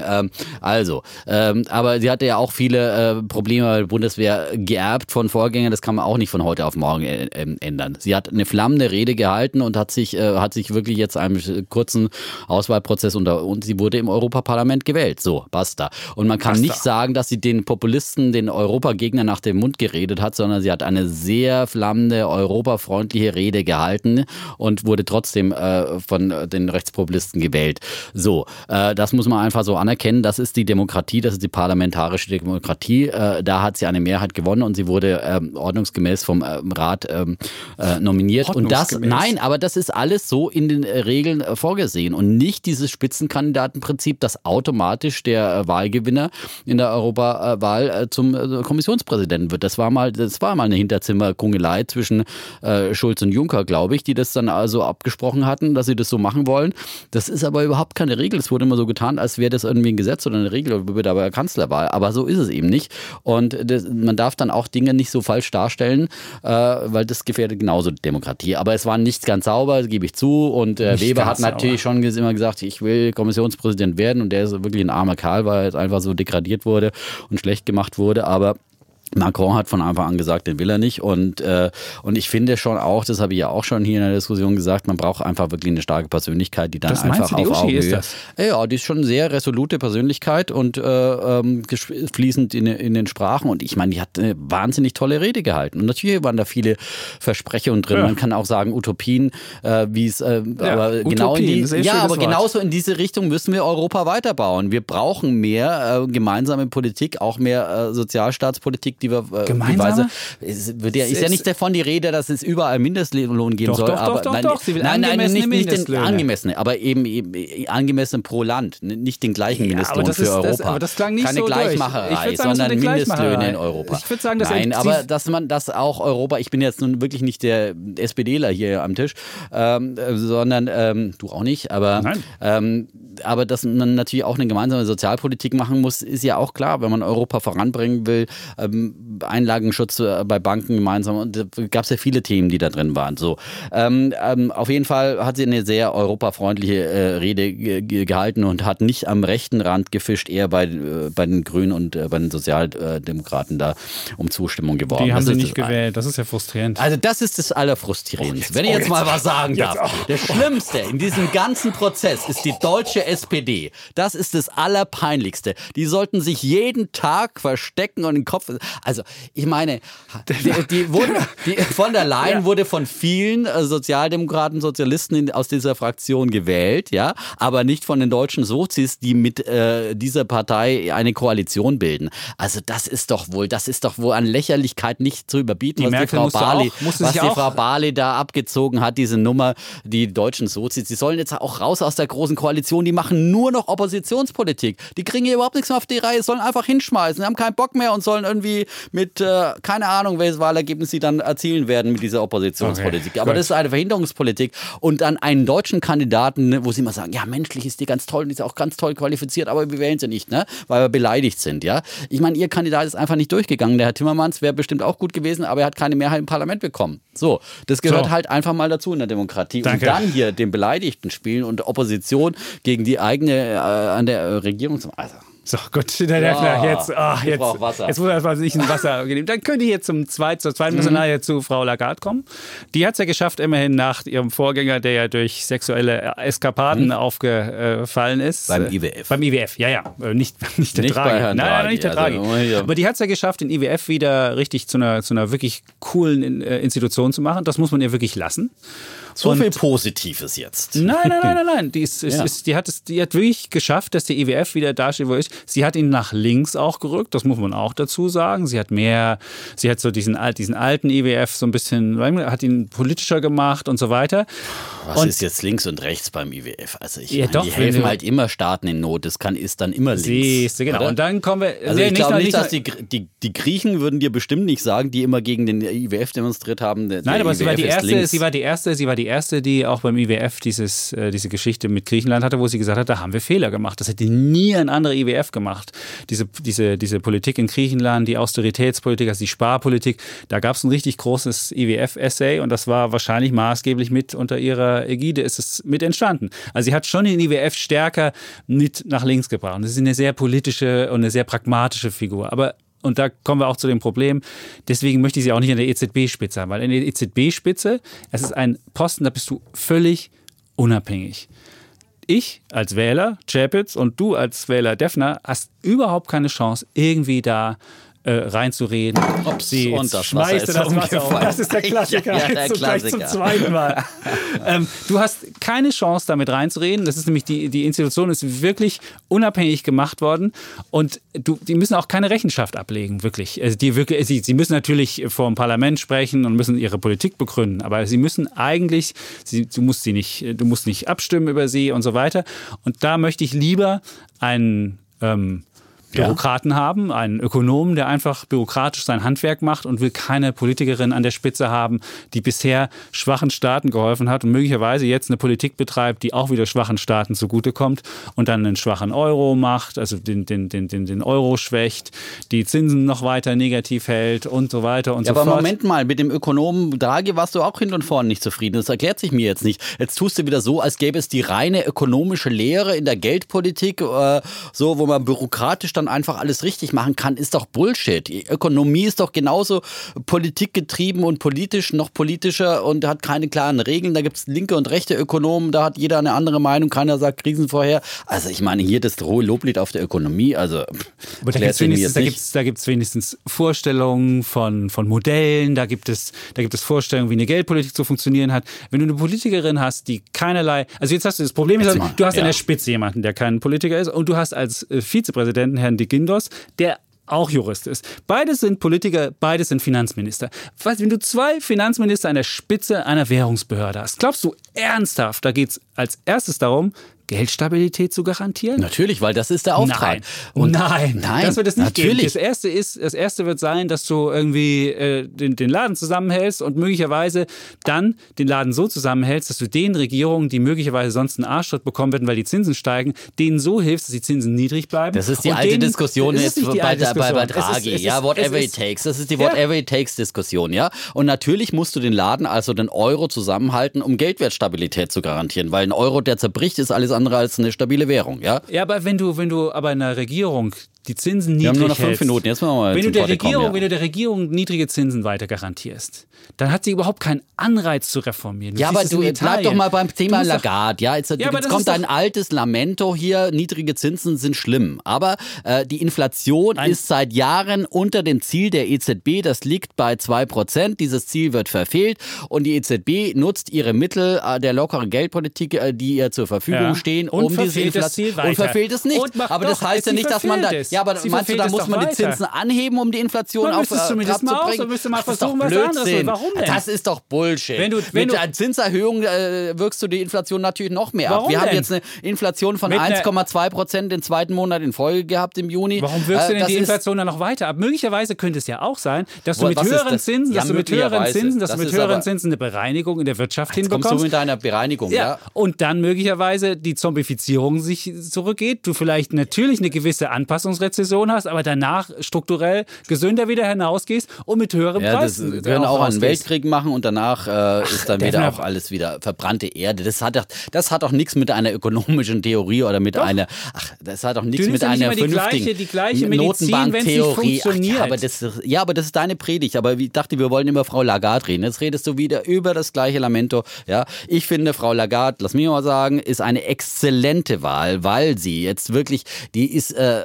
Aber sie hatte ja auch viele Probleme bei der Bundeswehr geerbt von Vorgängern. Das kann man auch nicht von heute auf morgen ändern. Sie hat eine flammende Rede gehalten und hat sich wirklich jetzt einem kurzen Auswahlprozess und sie wurde im Europaparlament gewählt. So, basta. Und man kann nicht sagen, dass sie den Populisten, den Europagegner nach dem Mund geredet hat, sondern sie hat eine sehr flammende, europafreundliche Rede gehalten und wurde trotzdem von den Rechtspopulisten gewählt. So, das muss man einfach so anerkennen. Das ist die Demokratie, das ist die parlamentarische Demokratie. Da hat sie eine Mehrheit gewonnen und sie wurde ordnungsgemäß vom Rat nominiert. Und aber das ist alles so in den Regeln vorgesehen und nicht dieses Spitzenkandidatenprinzip, dass automatisch der Wahlgewinner in der Europawahl zum Kommissionspräsidenten wird. Das war mal eine Hinterzimmerkungelei zwischen Schulz und Juncker, glaube ich, die das dann also abgesprochen hatten, dass sie das so machen wollen. Das ist aber überhaupt keine Regel. Es wurde immer so getan, als wäre das irgendwie ein Gesetz oder eine Regel oder bei der Kanzlerwahl. Aber so ist es eben nicht. Und man darf dann auch Dinge nicht so falsch darstellen, weil das gefährdet genauso die Demokratie. Aber es war nicht ganz sauber, das gebe ich zu. Und Weber hat natürlich schon immer gesagt, ich will Kommissionspräsident werden. Und der ist wirklich ein armer Kerl, weil er jetzt einfach so degradiert wurde und schlecht gemacht wurde. Aber Macron hat von Anfang an gesagt, den will er nicht. Und ich finde schon auch, das habe ich ja auch schon hier in der Diskussion gesagt, man braucht einfach wirklich eine starke Persönlichkeit, die dann einfach auf Augenhöhe ist. Das? Ja, die ist schon eine sehr resolute Persönlichkeit und fließend in den Sprachen. Und ich meine, die hat eine wahnsinnig tolle Rede gehalten. Und natürlich waren da viele Versprechungen drin. Ja. Man kann auch sagen Utopien, wie es aber genau aber genauso in diese Richtung müssen wir Europa weiterbauen. Wir brauchen mehr gemeinsame Politik, auch mehr Sozialstaatspolitik, die wir gemeinsame? Ist ja nicht davon die Rede, dass es überall Mindestlohn geben soll. Doch. Sie will nicht den angemessenen, aber eben angemessen pro Land, nicht den gleichen Mindestlohn für Europa. Aber das klang nicht keine so Gleichmacherei, sondern Mindestlöhne in Europa. Ich würde sagen, dass man das auch Europa, ich bin jetzt nun wirklich nicht der SPDler hier am Tisch, sondern du auch nicht, aber dass man natürlich auch eine gemeinsame Sozialpolitik machen muss, ist ja auch klar, wenn man Europa voranbringen will, Einlagenschutz bei Banken gemeinsam. Und da gab es ja viele Themen, die da drin waren. So, auf jeden Fall hat sie eine sehr europafreundliche Rede gehalten und hat nicht am rechten Rand gefischt, eher bei den Grünen und bei den Sozialdemokraten da um Zustimmung geworben. Die haben sie nicht gewählt. Das ist ja frustrierend. Also das ist das Allerfrustrierendste. Wenn ich jetzt mal was sagen darf. Das Schlimmste in diesem ganzen Prozess ist die deutsche SPD. Das ist das Allerpeinlichste. Die sollten sich jeden Tag verstecken und den Kopf... Also, ich meine, die von der Leyen wurde von vielen Sozialdemokraten, Sozialisten aus dieser Fraktion gewählt, ja, aber nicht von den deutschen Sozis, die mit dieser Partei eine Koalition bilden. Also, das ist doch wohl an Lächerlichkeit nicht zu überbieten, was die Frau Barley da abgezogen hat, diese Nummer, die deutschen Sozis, die sollen jetzt auch raus aus der großen Koalition, die machen nur noch Oppositionspolitik. Die kriegen hier überhaupt nichts mehr auf die Reihe, sollen einfach hinschmeißen, die haben keinen Bock mehr und sollen irgendwie mit, keine Ahnung, welches Wahlergebnis sie dann erzielen werden mit dieser Oppositionspolitik. Okay, aber das ist eine Verhinderungspolitik. Und dann einen deutschen Kandidaten, wo sie immer sagen, ja, menschlich ist die ganz toll, die ist auch ganz toll qualifiziert, aber wir wählen sie nicht, ne? Weil wir beleidigt sind, ja. Ich meine, ihr Kandidat ist einfach nicht durchgegangen. Der Herr Timmermans wäre bestimmt auch gut gewesen, aber er hat keine Mehrheit im Parlament bekommen. So, das gehört halt einfach mal dazu in der Demokratie. Danke. Und dann hier den Beleidigten spielen und Opposition gegen die eigene an der Regierung. Also. So, gut, der Deffler, jetzt muss erstmal sich ein Wasser geben. Dann könnt ihr jetzt zur zweiten Personalie zu Frau Lagarde kommen. Die hat es ja geschafft, immerhin nach ihrem Vorgänger, der ja durch sexuelle Eskapaden aufgefallen ist. Beim IWF. Beim IWF, nicht der Draghi. Nein, nicht der Draghi. Aber die hat es ja geschafft, den IWF wieder richtig zu einer wirklich coolen Institution zu machen. Das muss man ihr wirklich lassen. So viel Positives jetzt. Nein. Die hat wirklich geschafft, dass der IWF wieder da steht, wo er ist. Sie hat ihn nach links auch gerückt, das muss man auch dazu sagen. Sie hat so diesen alten IWF so ein bisschen, hat ihn politischer gemacht und so weiter. Was ist jetzt links und rechts beim IWF? Also die helfen halt immer Staaten in Not. Das ist dann immer links. Siehst du, genau. Oder? Und dann kommen wir... Also ich glaube nicht, dass die Griechen würden dir bestimmt nicht sagen, die immer gegen den IWF demonstriert haben. Nein, aber sie war die erste, die auch beim IWF diese Geschichte mit Griechenland hatte, wo sie gesagt hat, da haben wir Fehler gemacht. Das hätte nie ein anderer IWF gemacht. Diese Politik in Griechenland, die Austeritätspolitik, also die Sparpolitik, da gab es ein richtig großes IWF-Essay und das war wahrscheinlich maßgeblich mit unter ihrer Ägide ist es mit entstanden. Also sie hat schon den IWF stärker mit nach links gebracht. Das ist eine sehr politische und eine sehr pragmatische Figur. Und da kommen wir auch zu dem Problem, deswegen möchte ich sie auch nicht an der EZB-Spitze haben, weil in der EZB-Spitze, es ist ein Posten, da bist du völlig unabhängig. Ich als Wähler, Chapitz, und du als Wähler, Defner, hast überhaupt keine Chance, irgendwie da reinzureden. Sie und das schmeißt Wasser das Wasser um. Das ist der Klassiker. Ja, der Klassiker. Gleich zum zweiten Mal. Du hast keine Chance, damit reinzureden. Das ist nämlich, die Institution ist wirklich unabhängig gemacht worden und die müssen auch keine Rechenschaft ablegen, wirklich. Also sie müssen natürlich vor dem Parlament sprechen und müssen ihre Politik begründen, aber sie müssen eigentlich, du musst nicht abstimmen über sie und so weiter. Und da möchte ich lieber einen Bürokraten haben, einen Ökonomen, der einfach bürokratisch sein Handwerk macht und will keine Politikerin an der Spitze haben, die bisher schwachen Staaten geholfen hat und möglicherweise jetzt eine Politik betreibt, die auch wieder schwachen Staaten zugutekommt und dann einen schwachen Euro macht, also den Euro schwächt, die Zinsen noch weiter negativ hält und so weiter und so fort. Aber Moment mal, mit dem Ökonomen Draghi warst du auch hinten und vorne nicht zufrieden. Das erklärt sich mir jetzt nicht. Jetzt tust du wieder so, als gäbe es die reine ökonomische Lehre in der Geldpolitik, so, wo man bürokratisch dann einfach alles richtig machen kann, ist doch Bullshit. Die Ökonomie ist doch genauso politikgetrieben und politisch, noch politischer und hat keine klaren Regeln. Da gibt es linke und rechte Ökonomen, da hat jeder eine andere Meinung, keiner sagt Krisen vorher. Also ich meine, hier das hohe Loblied auf der Ökonomie, also aber da gibt es wenigstens Vorstellungen von Modellen, da gibt es Vorstellungen, wie eine Geldpolitik zu funktionieren hat. Wenn du eine Politikerin hast, die keinerlei, also jetzt hast du das Problem, du hast an der Spitze jemanden, der kein Politiker ist und du hast als Vizepräsidenten Herrn de Guindos, der auch Jurist ist. Beide sind Politiker, beide sind Finanzminister. Wenn du zwei Finanzminister an der Spitze einer Währungsbehörde hast, glaubst du ernsthaft, da geht es als erstes darum, Geldstabilität zu garantieren? Natürlich, weil das ist der Auftrag. Nein, das wird es nicht geben. Natürlich. Das erste wird sein, dass du irgendwie den Laden zusammenhältst und möglicherweise dann den Laden so zusammenhältst, dass du den Regierungen, die möglicherweise sonst einen Arschtritt bekommen werden, weil die Zinsen steigen, denen so hilfst, dass die Zinsen niedrig bleiben. Das ist die alte Diskussion jetzt bei Draghi. Whatever it takes. Das ist die Whatever it takes Diskussion, ja. Und natürlich musst du den Laden, also den Euro zusammenhalten, um Geldwertstabilität zu garantieren, weil ein Euro, der zerbricht, ist alles andere als eine stabile Währung, ja? Ja, aber wenn du aber in einer Regierung die Zinsen niedrig hältst. Wir haben nur noch 5 Minuten, jetzt machen wir mal wenn du der Regierung niedrige Zinsen weiter garantierst, dann hat sie überhaupt keinen Anreiz zu reformieren. Ja, aber bleib doch mal beim Thema Lagarde. Ja, jetzt kommt ein altes Lamento hier, niedrige Zinsen sind schlimm. Aber die Inflation ist seit Jahren unter dem Ziel der EZB, das liegt bei 2%. Dieses Ziel wird verfehlt und die EZB nutzt ihre Mittel der lockeren Geldpolitik, die ihr zur Verfügung stehen, um diese Inflation und verfehlt es nicht. Aber das heißt ja nicht, dass man da... Ja, aber meinst du, da muss man die Zinsen anheben, um die Inflation auf Trab zu bringen? Dann müsste mal versuchen, was anderes. Warum denn? Das ist doch Bullshit. Mit einer Zinserhöhung wirkst du die Inflation natürlich noch mehr ab. Wir haben jetzt eine Inflation von 1,2% den zweiten Monat in Folge gehabt im Juni. Warum wirkst du denn die Inflation dann noch weiter ab? Möglicherweise könnte es ja auch sein, dass du mit höheren Zinsen, eine Bereinigung in der Wirtschaft hinbekommst. Kommst du mit deiner Bereinigung, ja? Und dann möglicherweise die Zombifizierung sich zurückgeht. Du vielleicht natürlich eine gewisse Anpassungsrezession hast, aber danach strukturell gesünder wieder hinausgehst und mit höheren Preisen. Wir können auch einen Weltkrieg machen und danach ist dann wieder auch alles wieder verbrannte Erde. Das hat doch nichts mit einer ökonomischen Theorie oder mit einer, das hat doch nichts mit einer vernünftigen die gleiche Medizin, Notenbanktheorie. Aber das ist deine Predigt. Aber ich dachte, wir wollen über Frau Lagarde reden. Jetzt redest du wieder über das gleiche Lamento. Ja, ich finde, Frau Lagarde, lass mich mal sagen, ist eine exzellente Wahl, weil sie jetzt wirklich, die ist, hat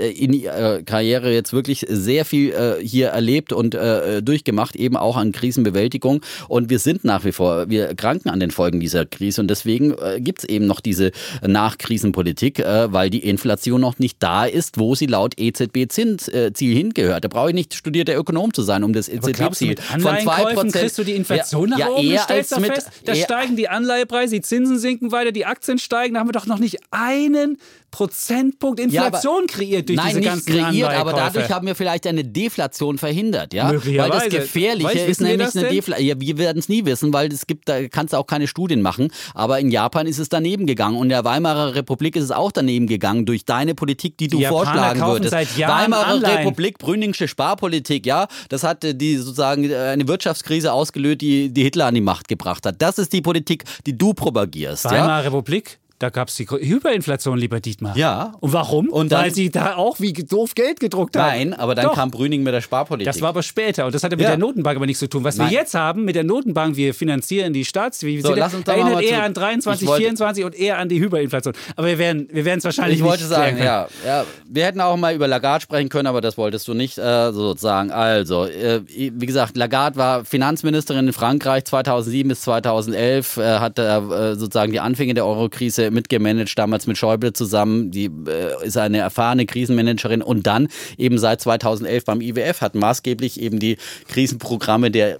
in ihrer Karriere jetzt wirklich sehr viel hier erlebt und durchgemacht, eben auch an Krisenbewältigung. Und wir sind nach wie vor, wir kranken an den Folgen dieser Krise und deswegen gibt es eben noch diese Nachkrisenpolitik, weil die Inflation noch nicht da ist, wo sie laut EZB-Ziel hingehört. Da brauche ich nicht studierter Ökonom zu sein, um das EZB-Ziel von 2% kriegst du die Inflation nach oben, eher stellst du fest, da steigen die Anleihepreise, die Zinsen sinken weiter, die Aktien steigen, da haben wir doch noch nicht einen Prozentpunkt Inflation kreiert durch diese ganzen Anleihekäufe. Nein, nicht kreiert, aber dadurch haben wir vielleicht eine Deflation verhindert. Ja? Weil das Gefährliche ist nämlich eine Deflation. Ja, wir werden es nie wissen, weil es gibt, da kannst du auch keine Studien machen. Aber in Japan ist es daneben gegangen und in der Weimarer Republik ist es auch daneben gegangen durch deine Politik, die du vorschlagen würdest. Weimarer Republik, Brüningsche Sparpolitik, ja, das hat die sozusagen eine Wirtschaftskrise ausgelöst, die Hitler an die Macht gebracht hat. Das ist die Politik, die du propagierst. Weimarer Republik? Da gab es die Hyperinflation, lieber Dietmar. Ja. Und warum? Und dann, weil sie da auch wie doof Geld gedruckt haben. Nein, aber dann kam Brüning mit der Sparpolitik. Das war aber später und das hatte mit der Notenbank aber nichts zu tun. Was wir jetzt haben mit der Notenbank, wir finanzieren die erinnert eher an 23, 24 und eher an die Hyperinflation. Aber wir werden es wahrscheinlich nicht. Ich wollte sagen, ja, wir hätten auch mal über Lagarde sprechen können, aber das wolltest du nicht sozusagen. Also, wie gesagt, Lagarde war Finanzministerin in Frankreich 2007 bis 2011, hat sozusagen die Anfänge der Eurokrise mitgemanagt, damals mit Schäuble zusammen. Die ist eine erfahrene Krisenmanagerin und dann eben seit 2011 beim IWF hat maßgeblich eben die Krisenprogramme der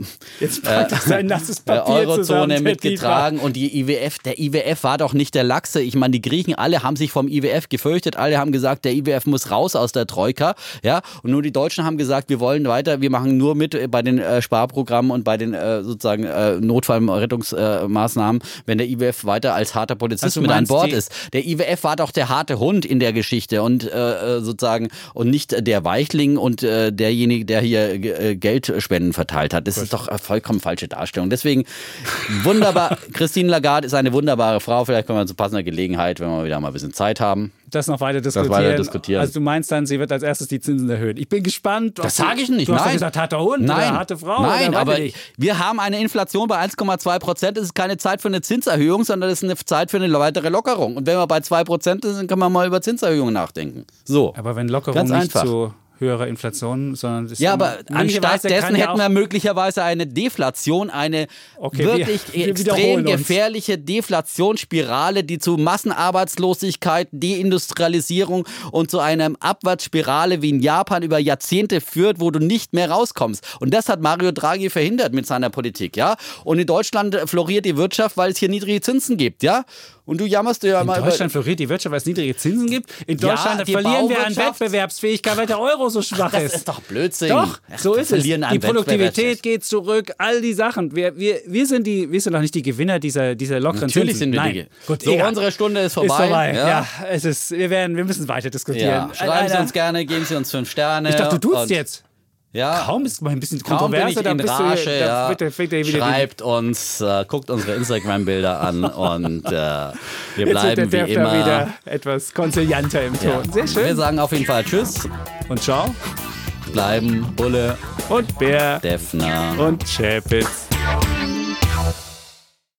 Eurozone mitgetragen. Und der IWF war doch nicht der Lachse. Ich meine, die Griechen alle haben sich vom IWF gefürchtet. Alle haben gesagt, der IWF muss raus aus der Troika. Ja? Und nur die Deutschen haben gesagt, wir wollen weiter, wir machen nur mit bei den Sparprogrammen und bei den sozusagen Notfallrettungsmaßnahmen, wenn der IWF weiter als harter Polizist mit an Bord ist. Der IWF war doch der harte Hund in der Geschichte und sozusagen und nicht der Weichling und derjenige, der hier Geldspenden verteilt hat. Das ist doch eine vollkommen falsche Darstellung. Deswegen wunderbar. Christine Lagarde ist eine wunderbare Frau. Vielleicht können wir zu passender Gelegenheit, wenn wir wieder mal ein bisschen Zeit haben, das noch weiter diskutieren. Also du meinst dann, sie wird als erstes die Zinsen erhöhen. Ich bin gespannt. Das sage ich nicht. Du hast doch gesagt, harter Hund oder harte Frau. Nein, aber wir haben eine Inflation bei 1,2%. Es ist keine Zeit für eine Zinserhöhung, sondern es ist eine Zeit für eine weitere Lockerung. Und wenn wir bei 2% sind, kann man mal über Zinserhöhungen nachdenken. So. Aber wenn Lockerung nicht so höhere Inflation, sondern das aber anstatt dessen hätten wir möglicherweise eine Deflation, eine wirklich extrem gefährliche Deflationsspirale, die zu Massenarbeitslosigkeit, Deindustrialisierung und zu einer Abwärtsspirale wie in Japan über Jahrzehnte führt, wo du nicht mehr rauskommst. Und das hat Mario Draghi verhindert mit seiner Politik, ja. Und in Deutschland floriert die Wirtschaft, weil es hier niedrige Zinsen gibt, ja. Und du jammerst ja mal. In Deutschland floriert die Wirtschaft, weil es niedrige Zinsen gibt. In Deutschland verlieren wir an Wettbewerbsfähigkeit, weil der Euro so schwach ist. Das ist doch Blödsinn. Doch, so ist es. Die Produktivität geht zurück, all die Sachen. Wir sind doch nicht die Gewinner dieser lockeren Natürlich Zinsen. Sind wir die. Gut, so, unsere Stunde ist vorbei. Ja, wir müssen weiter diskutieren. Ja. Schreiben Sie uns gerne, geben Sie uns 5 Sterne. Ich dachte, du tust jetzt. Ja. Kaum ist mal ein bisschen kontroverser, da bist Rage, schreibt uns, guckt unsere Instagram-Bilder an und wir bleiben wie immer wieder etwas konzilianter im Ton. Ja. Sehr schön. Wir sagen auf jeden Fall Tschüss und ciao. Bleiben Bulle und Bär, Defner und Chapitz.